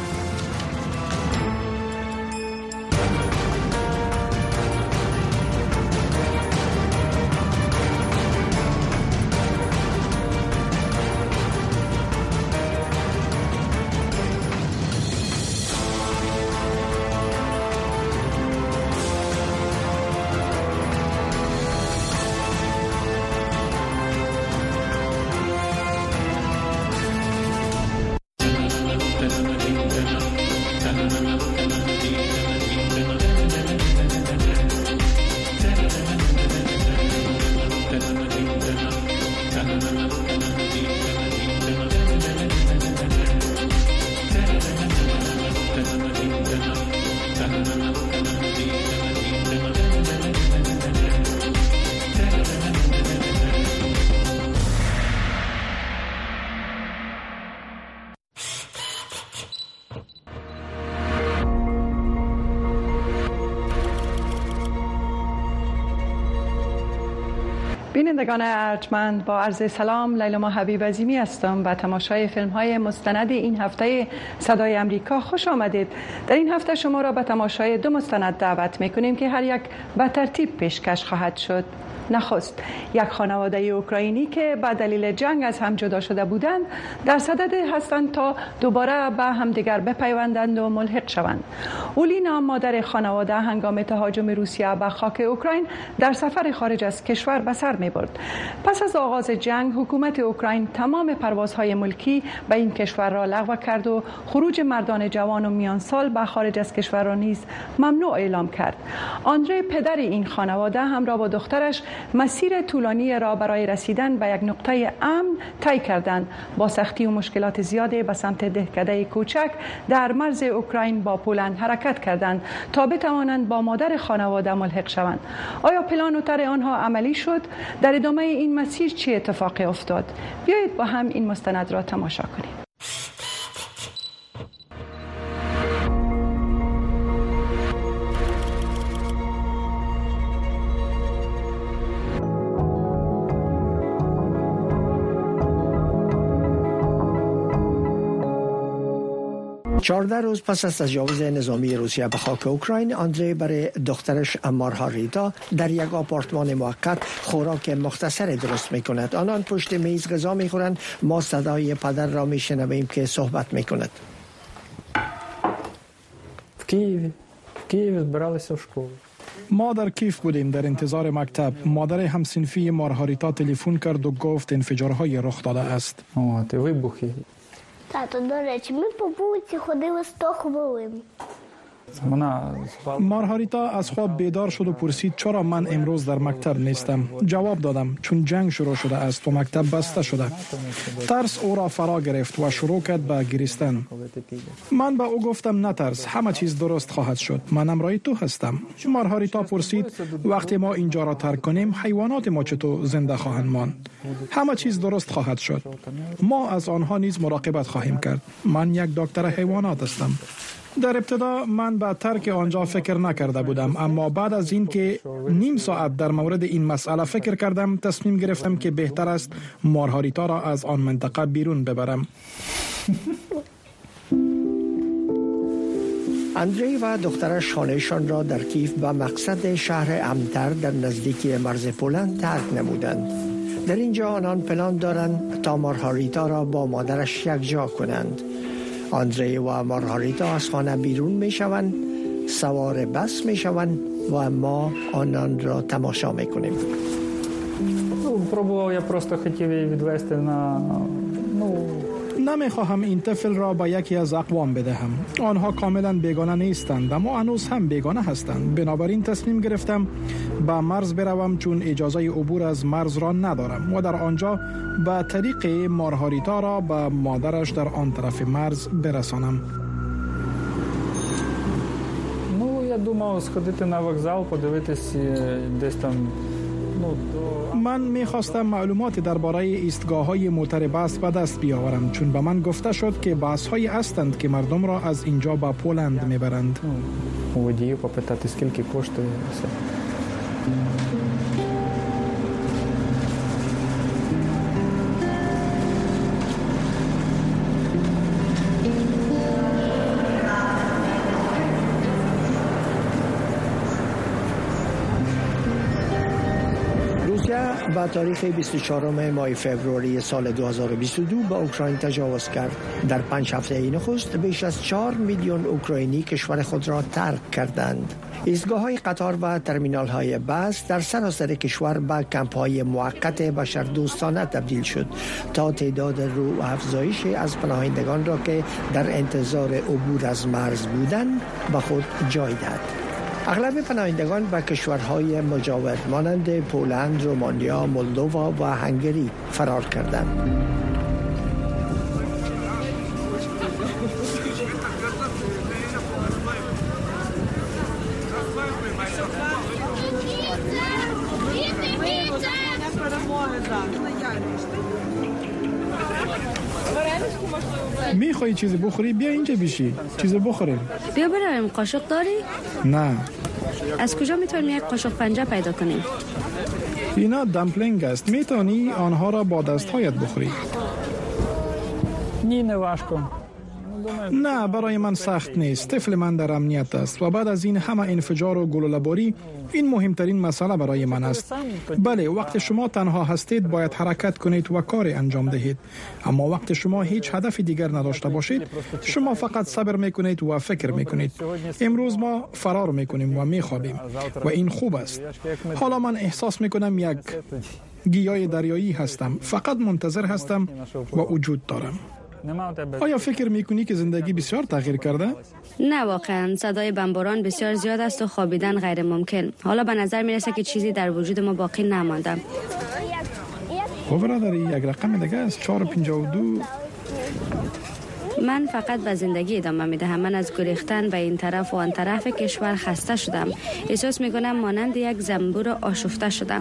بینندگان ارجمند، با عرض سلام، لیلا حبیب عظیمی هستم و تماشای فیلم های مستند این هفته صدای امریکا خوش آمدید. در این هفته شما را به تماشای دو مستند دعوت میکنیم که هر یک به ترتیب پیشکش خواهد شد. نخست، یک خانواده اوکراینی که به دلیل جنگ از هم جدا شده بودند در صدد هستند تا دوباره به همدیگر بپیوندند و ملحق شوند. اولینا، مادر خانواده، هنگام تهاجم روسیه به خاک اوکراین در سفر خارج از کشور به سر می برد. پس از آغاز جنگ، حکومت اوکراین تمام پروازهای ملکی به این کشور را لغو کرد و خروج مردان جوان و میان سال به خارج از کشور را نیز ممنوع اعلام کرد. آندره، پدر این خانواده، همراه با دخترش مسیر طولانی را برای رسیدن به یک نقطه امن طی کردند. با سختی و مشکلات زیادی به سمت دهکده کوچک در مرز اوکراین با پولند حرکت کردند تا بتوانند با مادر خانواده ملحق شوند. آیا پلان و طرح آنها عملی شد؟ در ادامه این مسیر چه اتفاقی افتاد؟ بیایید با هم این مستند را تماشا کنیم. چهارده روز پس از تجاوز نظامی روسیه به خاک اوکراین، آندری برای دخترش مارهاریتا در یک آپارتمان موقت خوراک مختصری درست میکند. آنان پشت میز غذا میخورند. ما صدای پدر را میشنویم که صحبت میکند. کیف کیف збиралися в школу. ما در کیف بودیم در انتظار مکتب. مادر همسنفی مارهاریتا تلفن کرد و گفت انفجارهای رخ داده است. От, і вибухи. Тато, до речі, ми по вулиці ходили сто хвилин. مارهاریتا از خواب بیدار شد و پرسید چرا من امروز در مکتب نیستم. جواب دادم چون جنگ شروع شده است و مکتب بسته شده. ترس او را فرا گرفت و شروع کرد به گریستن. من به او گفتم نترس، همه چیز درست خواهد شد، من همراه تو هستم. مارهاریتا پرسید وقتی ما اینجا را ترک کنیم حیوانات ما چطور زنده خواهند ماند؟ همه چیز درست خواهد شد. ما از آنها نیز مراقبت خواهیم کرد. من یک دکتر حیوانات هستم. در ابتدا من به ترک آنجا فکر نکرده بودم، اما بعد از این که نیم ساعت در مورد این مسئله فکر کردم تصمیم گرفتم که بهتر است مارهاریتا را از آن منطقه بیرون ببرم. اندری و دخترش خانهشان را در کیف به مقصد شهر امن‌تر در نزدیکی مرز پولند ترک نمودند. در اینجا آنان پلان دارند تا مارهاریتا را با مادرش یکجا کنند. آندری و مارهاریتا از خانه بیرون می شوند، سوار بس می شوند و ما آنان را تماشا می کنیم. Пробував, я просто хотів її відвести на ну نمیخواهم این طفل را با یکی از اقوام بدهم. آنها کاملا بیگانه نیستند، اما هنوز هم بیگانه هستند. بنابراین تصمیم گرفتم با مرز بروم چون اجازه عبور از مرز را ندارم و در آنجا به طریق مارهاریتا را به مادرش در آن طرف مرز برسانم. Ну, я думав сходити на вокзал, подивитись десь там. من می‌خواستم معلوماتی درباره ایستگاه‌های موتر بس به دست بیاورم چون به من گفته شد که بس‌های هستند که مردم را از اینجا به پولند می‌برند. У водіїв попитати скільки коштує все. با تاریخ بیست و چهارم ماه فوریه سال دو هزار و بیست و دو به اوکراین تجاوز کرد. در پنج هفته نخست بیش از چهار میلیون اوکراینی کشور خود را ترک کردند. ایستگاه‌های قطار و ترمینال‌های بس در سراسر کشور به کمپ‌های موقت بشردوستانه تبدیل شد تا تعداد رو افزایش از پناهندگان را که در انتظار عبور از مرز بودند به خود جای داد. اغلب پناهندگان به کشورهای مجاور مانند پولند، رومانیا، مولدووا و هنگری فرار کردند. میخوایی چیزی بخوری؟ بیا اینجا بشی چیزی بخوریم. بیا بریم. قاشق داری؟ نه. از کجا میتونیم یک قاشق پنجه پیدا کنیم؟ اینا دمپلینگ است. میتونی آنها را با دستهایت بخوری؟ Ні, не важко. نه، برای من سخت نیست. طفل من در امنیت است و بعد از این همه انفجار و گلوله‌باری این مهمترین مسئله برای من است. بله، وقت شما تنها هستید باید حرکت کنید و کار انجام دهید. اما وقت شما هیچ هدف دیگر نداشته باشید، شما فقط صبر میکنید و فکر میکنید. امروز ما فرار میکنیم و میخوابیم و این خوب است. حالا من احساس میکنم یک گیاه دریایی هستم، فقط منتظر هستم و وجود دارم. آیا فکر میکنی که زندگی بسیار تغییر کرده؟ نه واقعا، صدای بمباران بسیار زیاد است و خوابیدن غیر ممکن. حالا به نظر میرسه که چیزی در وجود ما باقی نمانده. او برادری، یک رقم دیگه است، چهار و پنجاه و دو. من فقط به زندگی ادامه میدهم. من از گریختن به این طرف و آن طرف کشور خسته شدم. احساس میکنم مانند یک زنبور آشفته شدم.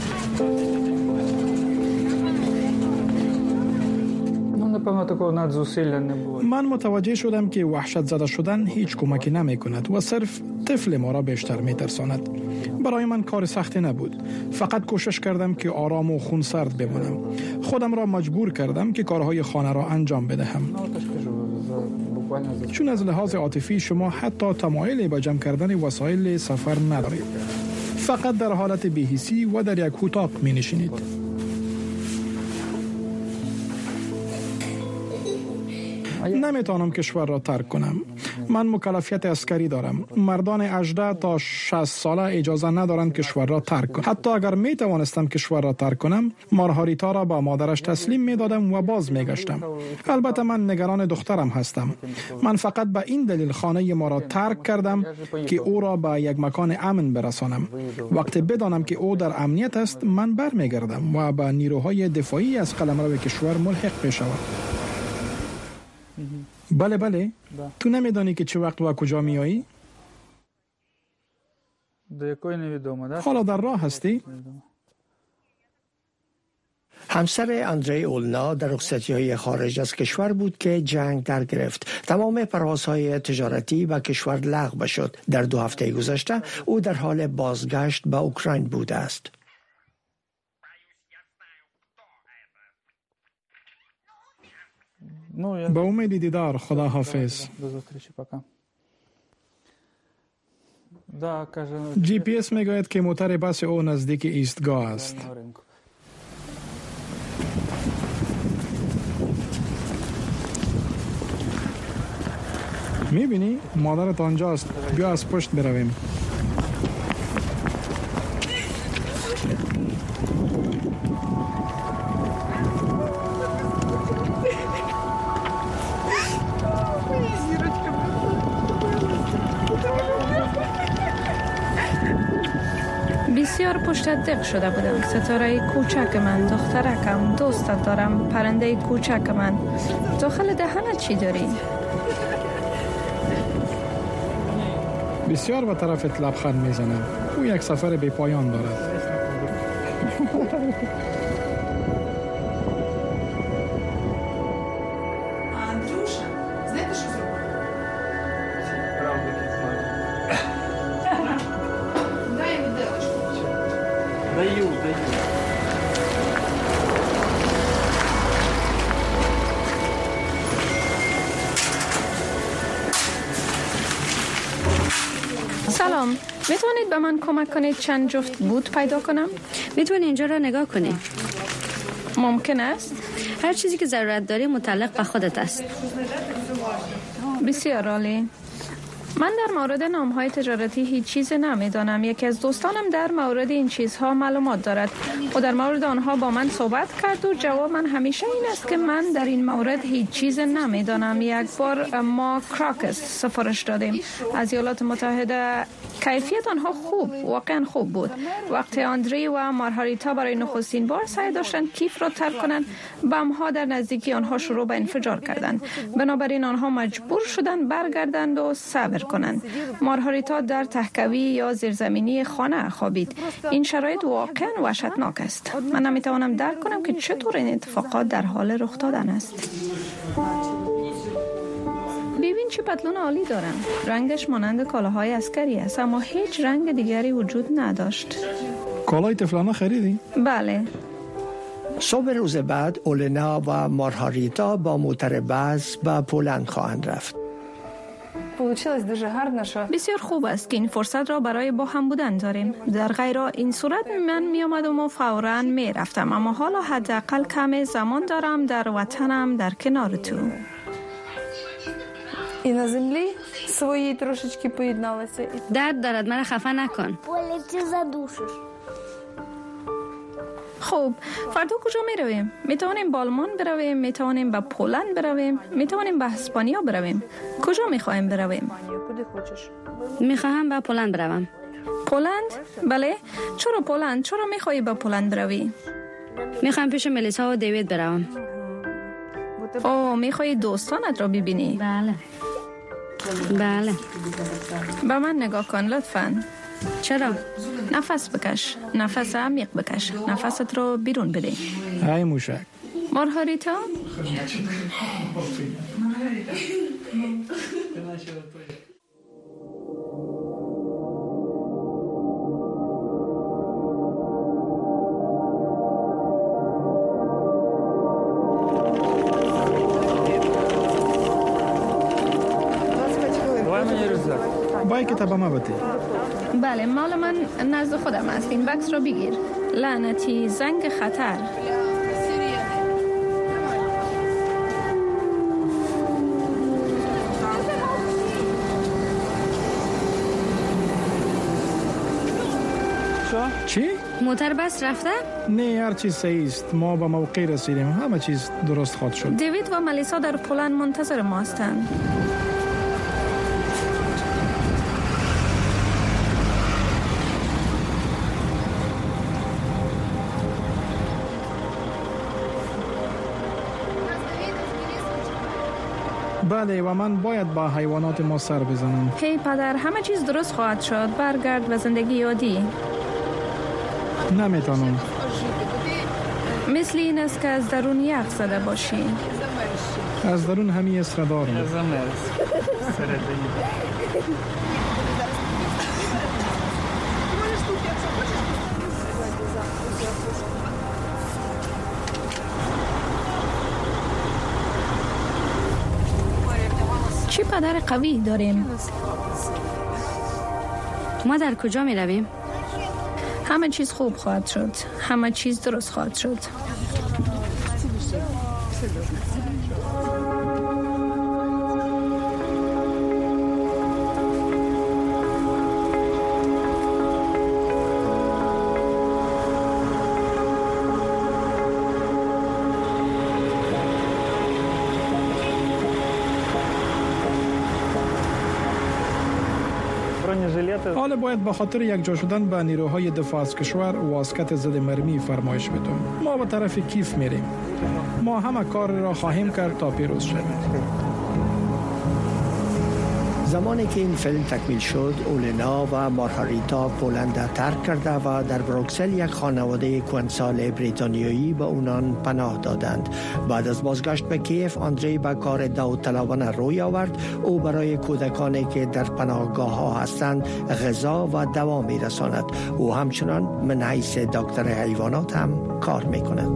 من متوجه شدم که وحشت زده شدن هیچ کمکی نمی کند و صرف طفل ما را بیشتر می ترساند. برای من کار سختی نبود. فقط کوشش کردم که آرام و خونسرد بمانم. خودم را مجبور کردم که کارهای خانه را انجام بدهم. چون از لحاظ عاطفی شما حتی تمایل به جمع کردن وسایل سفر ندارید. فقط در حالت بی‌حسی و در یک اتاق می نشینید. نمیتونم کشور را ترک کنم. من مکلفیت عسکری دارم. مردان هجده تا شصت ساله اجازه ندارند کشور را ترک کنم. حتی اگر میتوانستم کشور را ترک کنم، مارهاریتا را با مادرش تسلیم میدادم و باز میگشتم. البته من نگران دخترم هستم. من فقط به این دلیل خانه ما را ترک کردم که او را به یک مکان امن برسانم. وقتی بدانم که او در امنیت است، من برمیگردم و به نیروهای دفاعی از قلمرو کشور ملحق بشوم. بله بله. تو نمیدانی که چه وقت و کجا میایی؟ حالا در راه هستی؟ همسر اندری اولنا در رخصتی‌های خارج از کشور بود که جنگ در گرفت. تمام پروازهای تجارتی به کشور لغو شد. در دو هفته گذشته او در حال بازگشت به اوکراین بوده است. با امید دیدار. خدا حافظ. جی پی اس میگوید که موتر بس او نزدیک ایستگاه است. میبینی؟ مادرت آنجاست. بیا از پشت برویم. بسیار پشت دق شده بودم. ستاره کوچک من، دخترکم، دوستت دارم، پرنده کوچک من. داخل دهنت چی داری؟ بسیار به طرفت لبخند میزنم. او یک سفر بی پایان دارد. سلام، میتونید به من کمک کنید چند جفت بوت پیدا کنم؟ میتونید اینجا را نگاه کنید. ممکن است؟ هر چیزی که ضرورت داری متعلق به خودت است. بسیار عالی. من در مورد نام‌های تجارتی هیچ چیز نمی‌دانم. یکی از دوستانم در مورد این چیزها معلومات دارد و در مورد آنها با من صحبت کرد و جواب من همیشه این است که من در این مورد هیچ چیز نمی‌دانم. یک بار ما کراکس سفارش دادیم از ایالات متحده. کیفیت آنها خوب، واقعا خوب بود. وقتی آندری و مارهاریتا برای نخستین بار سعی داشتند کیف را ترک کنند، بم‌ها در نزدیکی آنها شروع به انفجار کردند. بنابراین آنها مجبور شدند برگردند و صبر کنند. مارهاریتا در تهکوی یا زیرزمینی خانه خوابید. این شرایط واقعا وحشتناک است. من نمیتوانم درک کنم که چطور این اتفاقات در حال رخ دادن است. ببین چه پتلون عالی دارم. رنگش مانند کالاهای عسکری است، اما هیچ رنگ دیگری وجود نداشت. کالای طفلانه خریدی؟ بله. صبح روز بعد اولنا و مارهاریتا با موتر بس به پولند خواهند رفت. بسیار خوب است که این فرصت را برای با هم بودن داریم. در غیر این صورت من می آمدم و فوراً می رفتم، اما حالا حداقل کم زمان دارم در وطنم در کنار تو. І на землі свої трошечки поєдналися. درد دارد، مرا خفه نکن. Полети задушиш. خب فردا کجا می رویم؟ می توانیم به آلمان برویم، می توانیم به پولند برویم، می توانیم به اسپانیا برویم. کجا می خواهیم برویم؟ می خواهم به پولند بروم. پولند؟ بله. چرا پولند؟ چرا می خواهی به پولند بروی؟ می خواهم پیش ملیسا و دیوید بروم. او می خواهی دوستانت را ببینی؟ بله. بله. به من نگاه کن لطفاً. چرا؟ نفس بکش، نفس عمیق بکش، نفست رو بیرون بده. های موشک. مارهاریتا؟ بایی که تبا ما بطی. بله، مال من نزد خودم است. این بکس رو بگیر. لعنتی زنگ خطر. چی؟ موتر بس رفته؟ نه، هر چیز صحیح است. ما به موقع رسیدیم، همه چیز درست خواهد شد. دیوید و ملیسا در پولند منتظر ما هستند. بله، و من باید با حیوانات ما سر بزنم. هی پدر، همه چیز درست خواهد شد. برگرد و زندگی عادی. نمیتونم. مثل این است که از درون یخ زده باشی. از درون همی اسره دارم. چی پدر قوی داریم؟ ما در کجا می رویم؟ همه چیز خوب خواهد شد. همه چیز درست خواهد شد. حالا باید به خاطر یک جا شدن به نیروهای دفاع از کشور واسکت ضد مرمی فرمایش بدم. ما به طرف کیف میریم. ما همه کار را خواهیم کرد تا پیروز شویم. زمانی که این فیلم تکمیل شد، اولنا و مارهاریتا پولند ترک کرده و در بروکسل یک خانواده کهنسال بریتانیایی به اونان پناه دادند. بعد از بازگشت به کیف، آندری به کار داوطلبانه روی آورد. او برای کودکانی که در پناهگاه ها هستند غذا و دوا می رساند. او همچنان من حیث دکتر حیوانات هم کار می کند.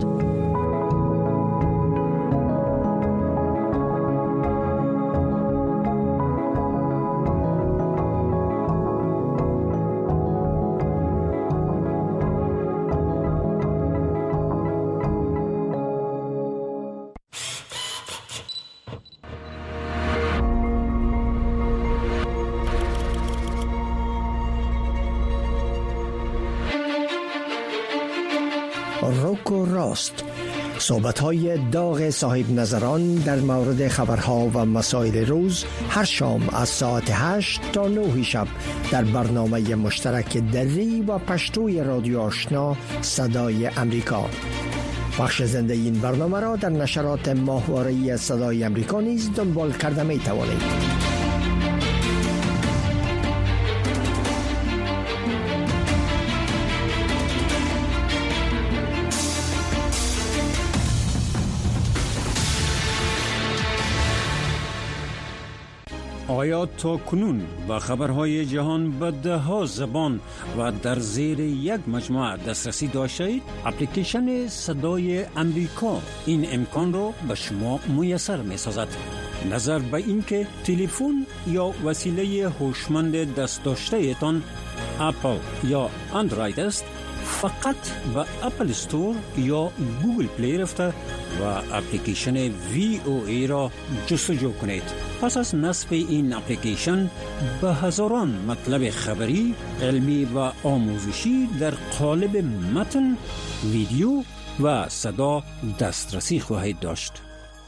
روک و راست، صحبت‌های داغ صاحب نظران در مورد خبرها و مسائل روز هر شام از ساعت هشت تا نه شب در برنامه مشترک دری و پشتوی رادیو آشنا صدای امریکا. پخش زنده این برنامه را در نشرات ماهواره‌ای صدای امریکا نیز دنبال کرده می توانید. آیا تا کنون به خبرهای جهان به ده ها زبان و در زیر یک مجموعه دسترسی داشتید؟ اپلیکیشن صدای امریکا این امکان را به شما میسر می سازد. نظر به اینکه تلفن یا وسیله هوشمند دست داشته تان اپل یا اندروید است، فقط به اپل استور یا گوگل پلی رفته و اپلیکیشن وی او ای را جستجو کنید. پس از نصب این اپلیکیشن به هزاران مطلب خبری، علمی و آموزشی در قالب متن، ویدیو و صدا دسترسی خواهید داشت.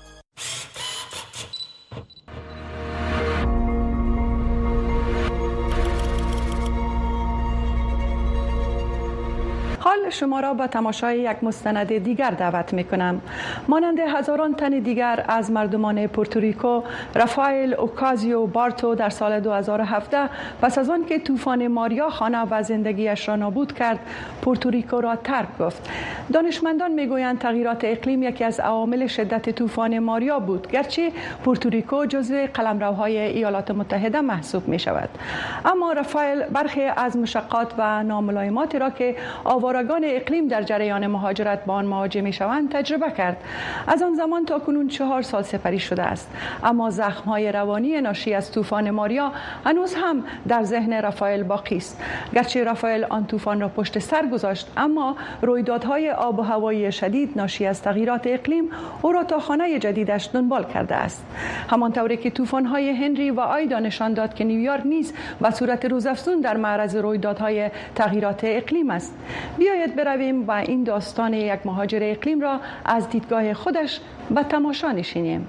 حال شما را به تماشای یک مستند دیگر دعوت می کنم. مانند هزاران تن دیگر از مردمان پورتوریکو، رافائل اوکازیو بارتو در سال دو هزار و هفده پس از آن که طوفان ماریا خانه و زندگیش را نابود کرد، پورتوریکو را ترک گفت. دانشمندان می گویند تغییرات اقلیم یکی از عوامل شدت طوفان ماریا بود، گرچه پورتوریکو جزو قلمروهای ایالات متحده محسوب می شود. اما رافائل برخی از مشقات و ناملایماتی را که آوارگان اقلیم در جریان مهاجرت با آن مواجه می شوند تجربه کرد. از آن زمان تا کنون چهار سال سپری شده است، اما زخم‌های روانی ناشی از طوفان ماریا هنوز هم در ذهن رافائل باقی است. گرچه رافائل آن طوفان را پشت سر گذاشت، اما رویدادهای آب و هوایی شدید ناشی از تغییرات اقلیم او را تا خانه جدیدش دنبال کرده است. همانطوری که طوفان‌های هنری و آیدا نشان داد که نیویورک نیز به صورت روزافزون در معرض رویدادهای تغییرات اقلیم است. بیایید برویم و این داستان یک مهاجر اقلیم را از دیدگاه خودش به تماشا نشینیم.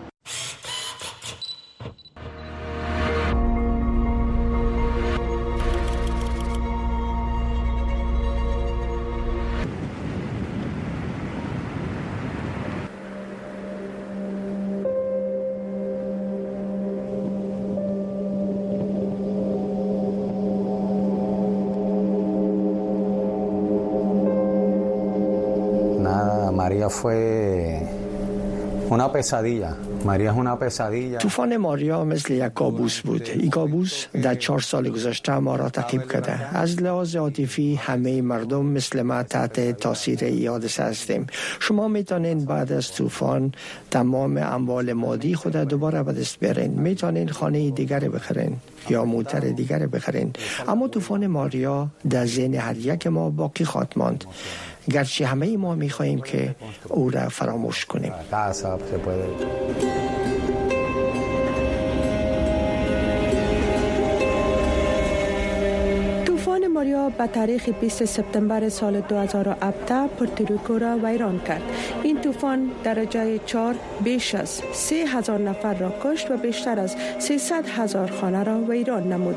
María fue una pesadilla. María es una pesadilla. طوفان ماریا مثل یک کابوس بود. این کابوس در چهار سال گذشته ما را تعقیب کرده. از لحاظ عاطفی همه مردم مثل ما تحت تاثیر این حادثه هستیم. شما میتونین بعد از طوفان تمام اموال مادی خود دوباره به دست بیارین. میتونین خانه دیگر بخرین یا موتر دیگر بخرین. اما طوفان ماریا در ذهن هر یک ما باقی خواهد ماند. گرچه همه ما میخواهیم که او را فراموش کنیم. طوفان ماریا به تاریخ بیست سپتامبر سال دو هزار و هفده پورتوریکو را ویران کرد. این طوفان درجه چهار بیش از سه هزار نفر را کشت و بیشتر از سیصد هزار خانه را ویران نمود.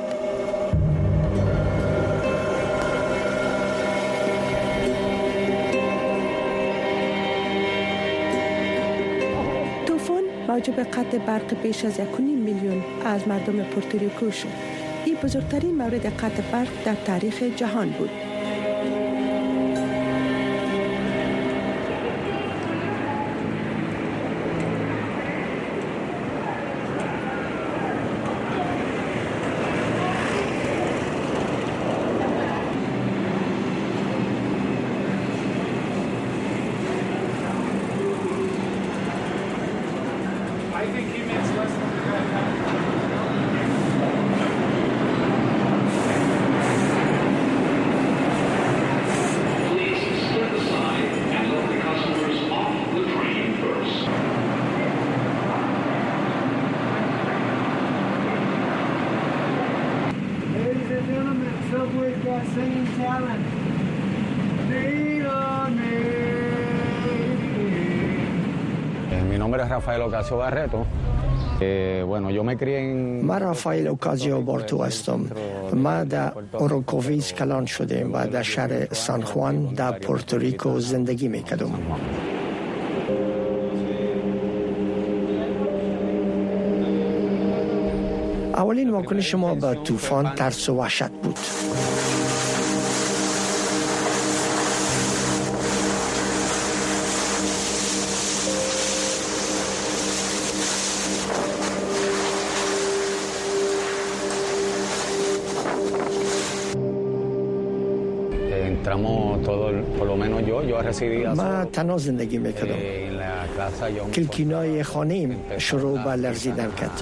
موجب قطع برق بیش از یک و نیم میلیون از مردم پورتوریکو شد. این بزرگترین مورد قطع برق در تاریخ جهان بود. Mi nombre es Rafael Ocasio Barreto. من رافائل اوکازیو بارتو هستم. ما در اوروکوویز کلان شدیم و در شهر سان خوان در پورتوریکو زندگی میکردم. اولین واکنش ما به طوفان ترس و وحشت بود. ما تنها زندگی میکردم. کلکینای خانه‌ام شروع به لرزیدن کرد.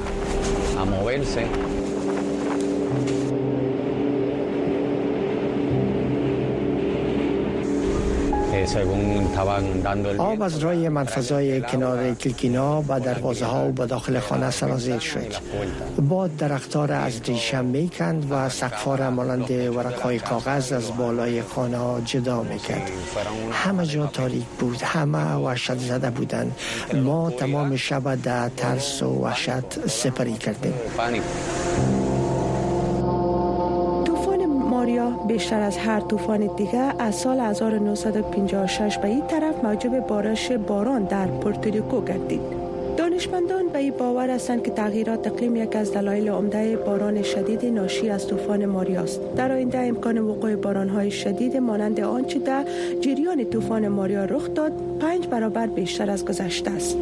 آب از رای منفذهای کنار کلکینا و دروازه ها و به داخل خانه سرازیر شد. باد درختها را از ریشه میکند و سقفها را مانند ورقهای کاغذ از بالای خانه ها جدا میکرد. همه جا تاریک بود، همه وحشت زده بودند. ما تمام شب در ترس و وحشت سپری کردیم. ماریا بیشتر از هر طوفان دیگر از سال هزار و نهصد و پنجاه و شش به این طرف موجب بارش باران در پورتوریکو گردید. دانشمندان به این باور هستند که تغییرات اقلیم یک از دلایل عمده باران شدید ناشی از طوفان ماریا است. در آینده امکان وقوع باران‌های شدید مانند آنچه در جریان طوفان ماریا رخ داد پنج برابر بیشتر از گذشته است.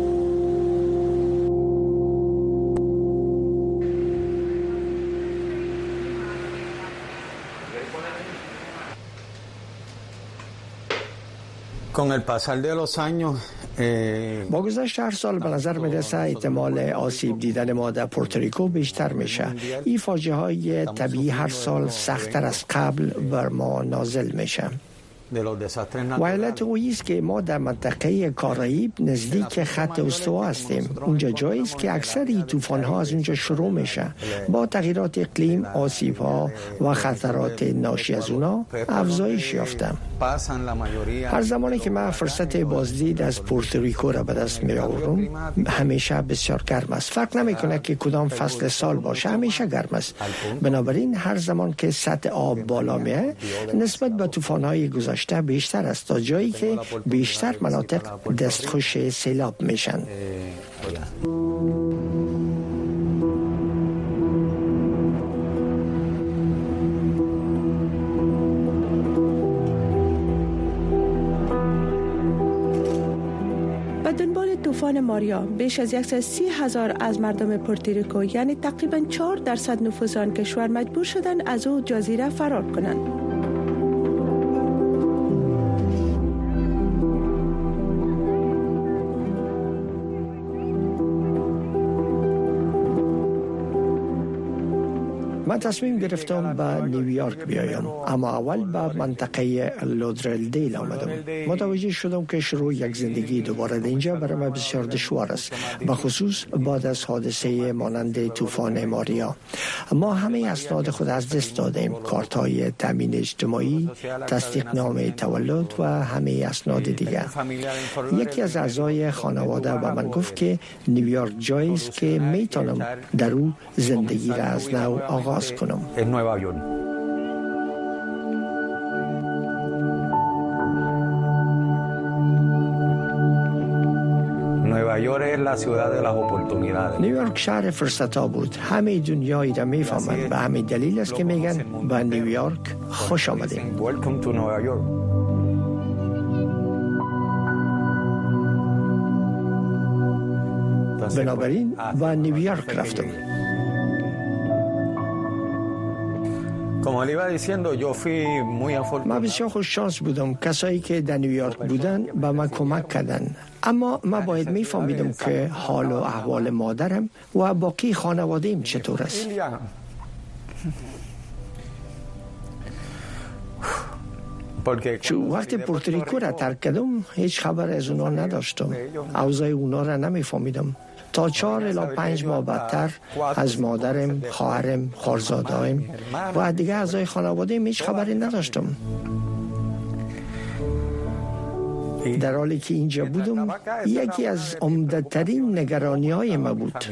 با گذشت هر سال به نظر میرسه احتمال آسیب دیدن ما در پورتوریکو بیشتر میشه. این فاجعه های طبیعی هر سال سخت‌تر از قبل بر ما نازل میشه. و علت او است که ما در منطقه کارائیب نزدیک خط استوا هستیم. اونجا جایی است که اکثر این طوفان ها از اونجا شروع میشه. با تغییرات اقلیم آسیب ها و خطرات ناشی از اونا افزایش یافته. هر زمانی که من فرصت بازدید از پورتوریکو را به دست می آورم همیشه بسیار گرم است. فرق نمیکنه که کدام فصل سال باشه، همیشه گرم است. بنابراین هر زمان که سطح آب بالا میه نسبت به طوفان های گذشته بیشتر است تا جایی که بیشتر مناطق دستخوش سیلاب میشن. به دنبال طوفان ماریا بیش از صد و سی هزار از مردم پورتوریکو یعنی تقریباً چهار درصد نفوذ آن کشور مجبور شدند از او جزیره فرار کنند. من تصمیم گرفتم به نیویورک بیایم، اما اول به منطقه لودرلدیل آمدم. متوجه شدم که شروع یک زندگی دوباره در اینجا برای من بسیار دشوار است، به خصوص بعد از حادثه مانند طوفان ماریا. ما همه اسناد خود از دست دادیم، کارت های تامین اجتماعی، تصدیق نامه تولد و همه اسناد دیگر. یکی از اعضای خانواده به من گفت که نیویورک جایی است که میتونم در او زندگی را از نو آغاز کنم. نیویورک شهر فرصت‌ها بود. همه دنیایی را میفهمند. به همین دلیل است که میگن به نیویورک خوش آمدیم. بنابراین به نیویورک رفتم. من بسیار خوش شانس بودم. کسایی که در نیویورک بودن به من کمک کردن، اما من باید میفهمیدم که حال و احوال مادرم و باقی خانواده‌ام چطور است. چون وقتی پورتوریکو را ترک کردم هیچ خبر از اونا نداشتم. اوضاع اونا را نمیفهمیدم. تا چهار الی پنج ماه بعدتر از مادرم، خواهرم، خالزاده‌ام و دیگه اعضای خانواده‌ام هیچ خبری نداشتم. در حالی که اینجا بودم یکی از عمده‌ترین نگرانی‌های ما بود.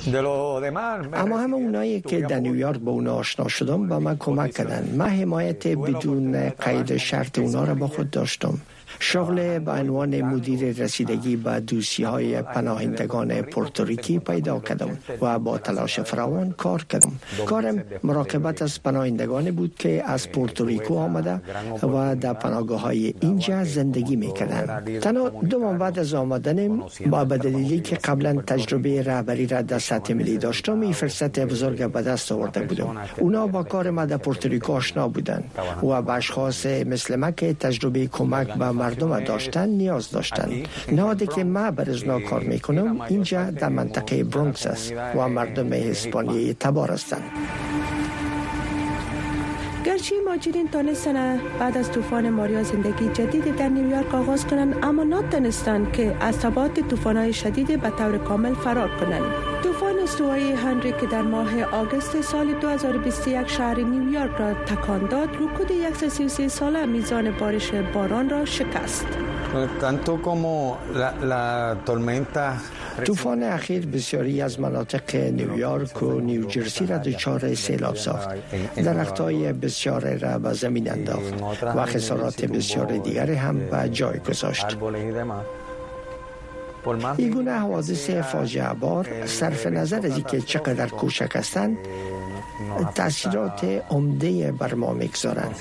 اما همه اونایی که در نیویورک با اونا آشنا شدم با من کمک کردن. من حمایت بدون قید شرط اونا را با خود داشتم. شغل به عنوان مدیر رسیدگی به دوسیه‌های پناهندگان پورتوریکی پیدا کردم و با تلاش فراوان کار کردم. کارم مراقبت از پناهندگان بود که از پورتوریکو آمده و در پناهگاه‌های اینجا زندگی می‌کردند. تنها دو ماه بعد از آمدنم با دلیلی که قبلا تجربه رهبری را در سطح ملی داشتم، این فرصت بزرگ به دست آورده بودم. اونا با کار ما در پورتوریکو آشنا بودند و به اشخاص مثل من که تجربه کمک به مردم داشتن نیاز داشتن. نهادی که ما برزنا کار میکنم اینجا در منطقه برونکس است و مردم اسپانیایی تبار هستند. گرچه مهاجرین تانستن بعد از طوفان ماریا زندگی جدید در نیویورک آغاز کنند، اما نتونستند که از تبعات طوفان‌های شدید به طور کامل فرار کنند. طوفان استوایی هنری که در ماه آگوست سال دو هزار و بیست و یک شهر نیویورک را تکان داد، رکود صد و سی و سه ساله میزان بارش باران را شکست. طوفان اخیر بسیاری از مناطق نیویورک و نیوجرسی را دچار سیلاب ساخت. درخت‌های بسیار را به زمین انداخت و خسارات بسیار دیگر هم به جای گذاشت. این گونه حوادث فاجعه بار صرف نظر از اینکه چقدر کوچک هستند تأثیرات عمده بر ما می‌گذارند.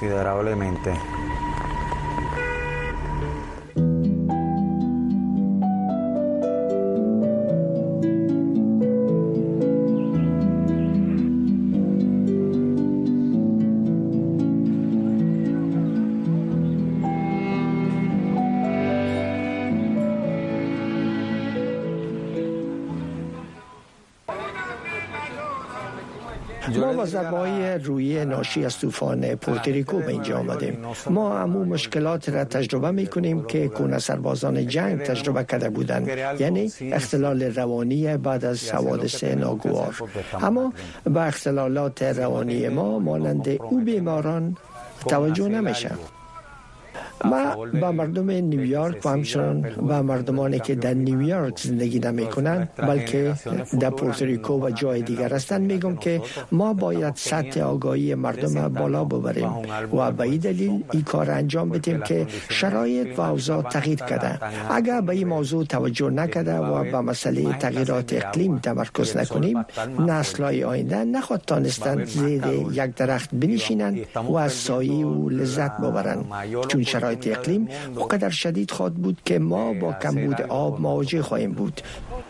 ما با ضربه‌های روحی ناشی از طوفان پورتوریکو به اینجا آمدیم. ما همون مشکلات را تجربه می‌کنیم که کونه سربازان جنگ تجربه کرده بودند، یعنی اختلال روانی بعد از حوادث ناگوار. اما به اختلالات روانی ما مانند او بیماران توجه نمیشه. ما با مردم نیویورک و همچنان با مردمانی که در نیویورک زندگی نمی کنند بلکه در پورتوریکو و جای دیگر هستند میگم که ما باید سطح آگاهی مردم بالا ببریم و به این دلیل این کار انجام بدیم که شرایط و اوضاع تغییر کرده. اگر به این موضوع توجه نکرده و به مسئله تغییرات اقلیم تمرکز نکنیم، نسل‌های آینده نخواهد تانستند زیر یک درخت بنشینند و از سایه و لذت ببرند، چون شرایط اقلیم وقدر شدید خواهد بود که ما با کمبود آب مواجه خواهیم بود.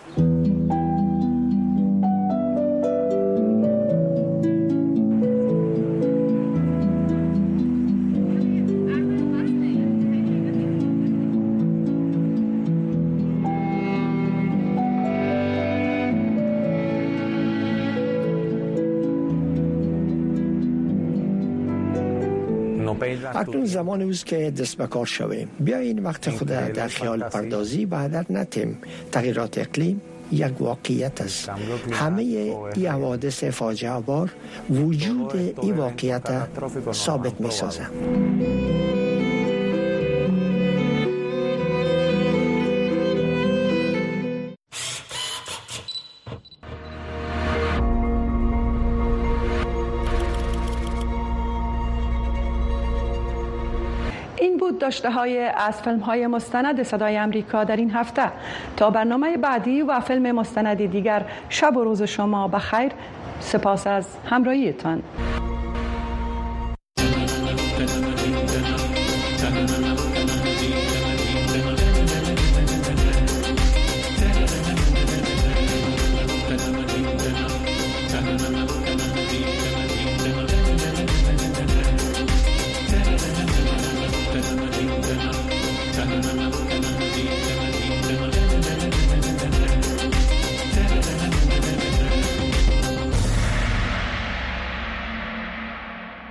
اکنون زمان اوست که دست به کار شویم. بیایین وقت خود در خیال پردازی به هدر نتیم. تغییرات اقلیم یک واقعیت است. همه این حوادث فاجعه بار وجود این واقعیت ثابت می سازه. داشته های از فیلم های مستند صدای امریکا در این هفته. تا برنامه بعدی و فیلم مستندی دیگر، شب و روز شما بخیر. سپاس از همراهیتان.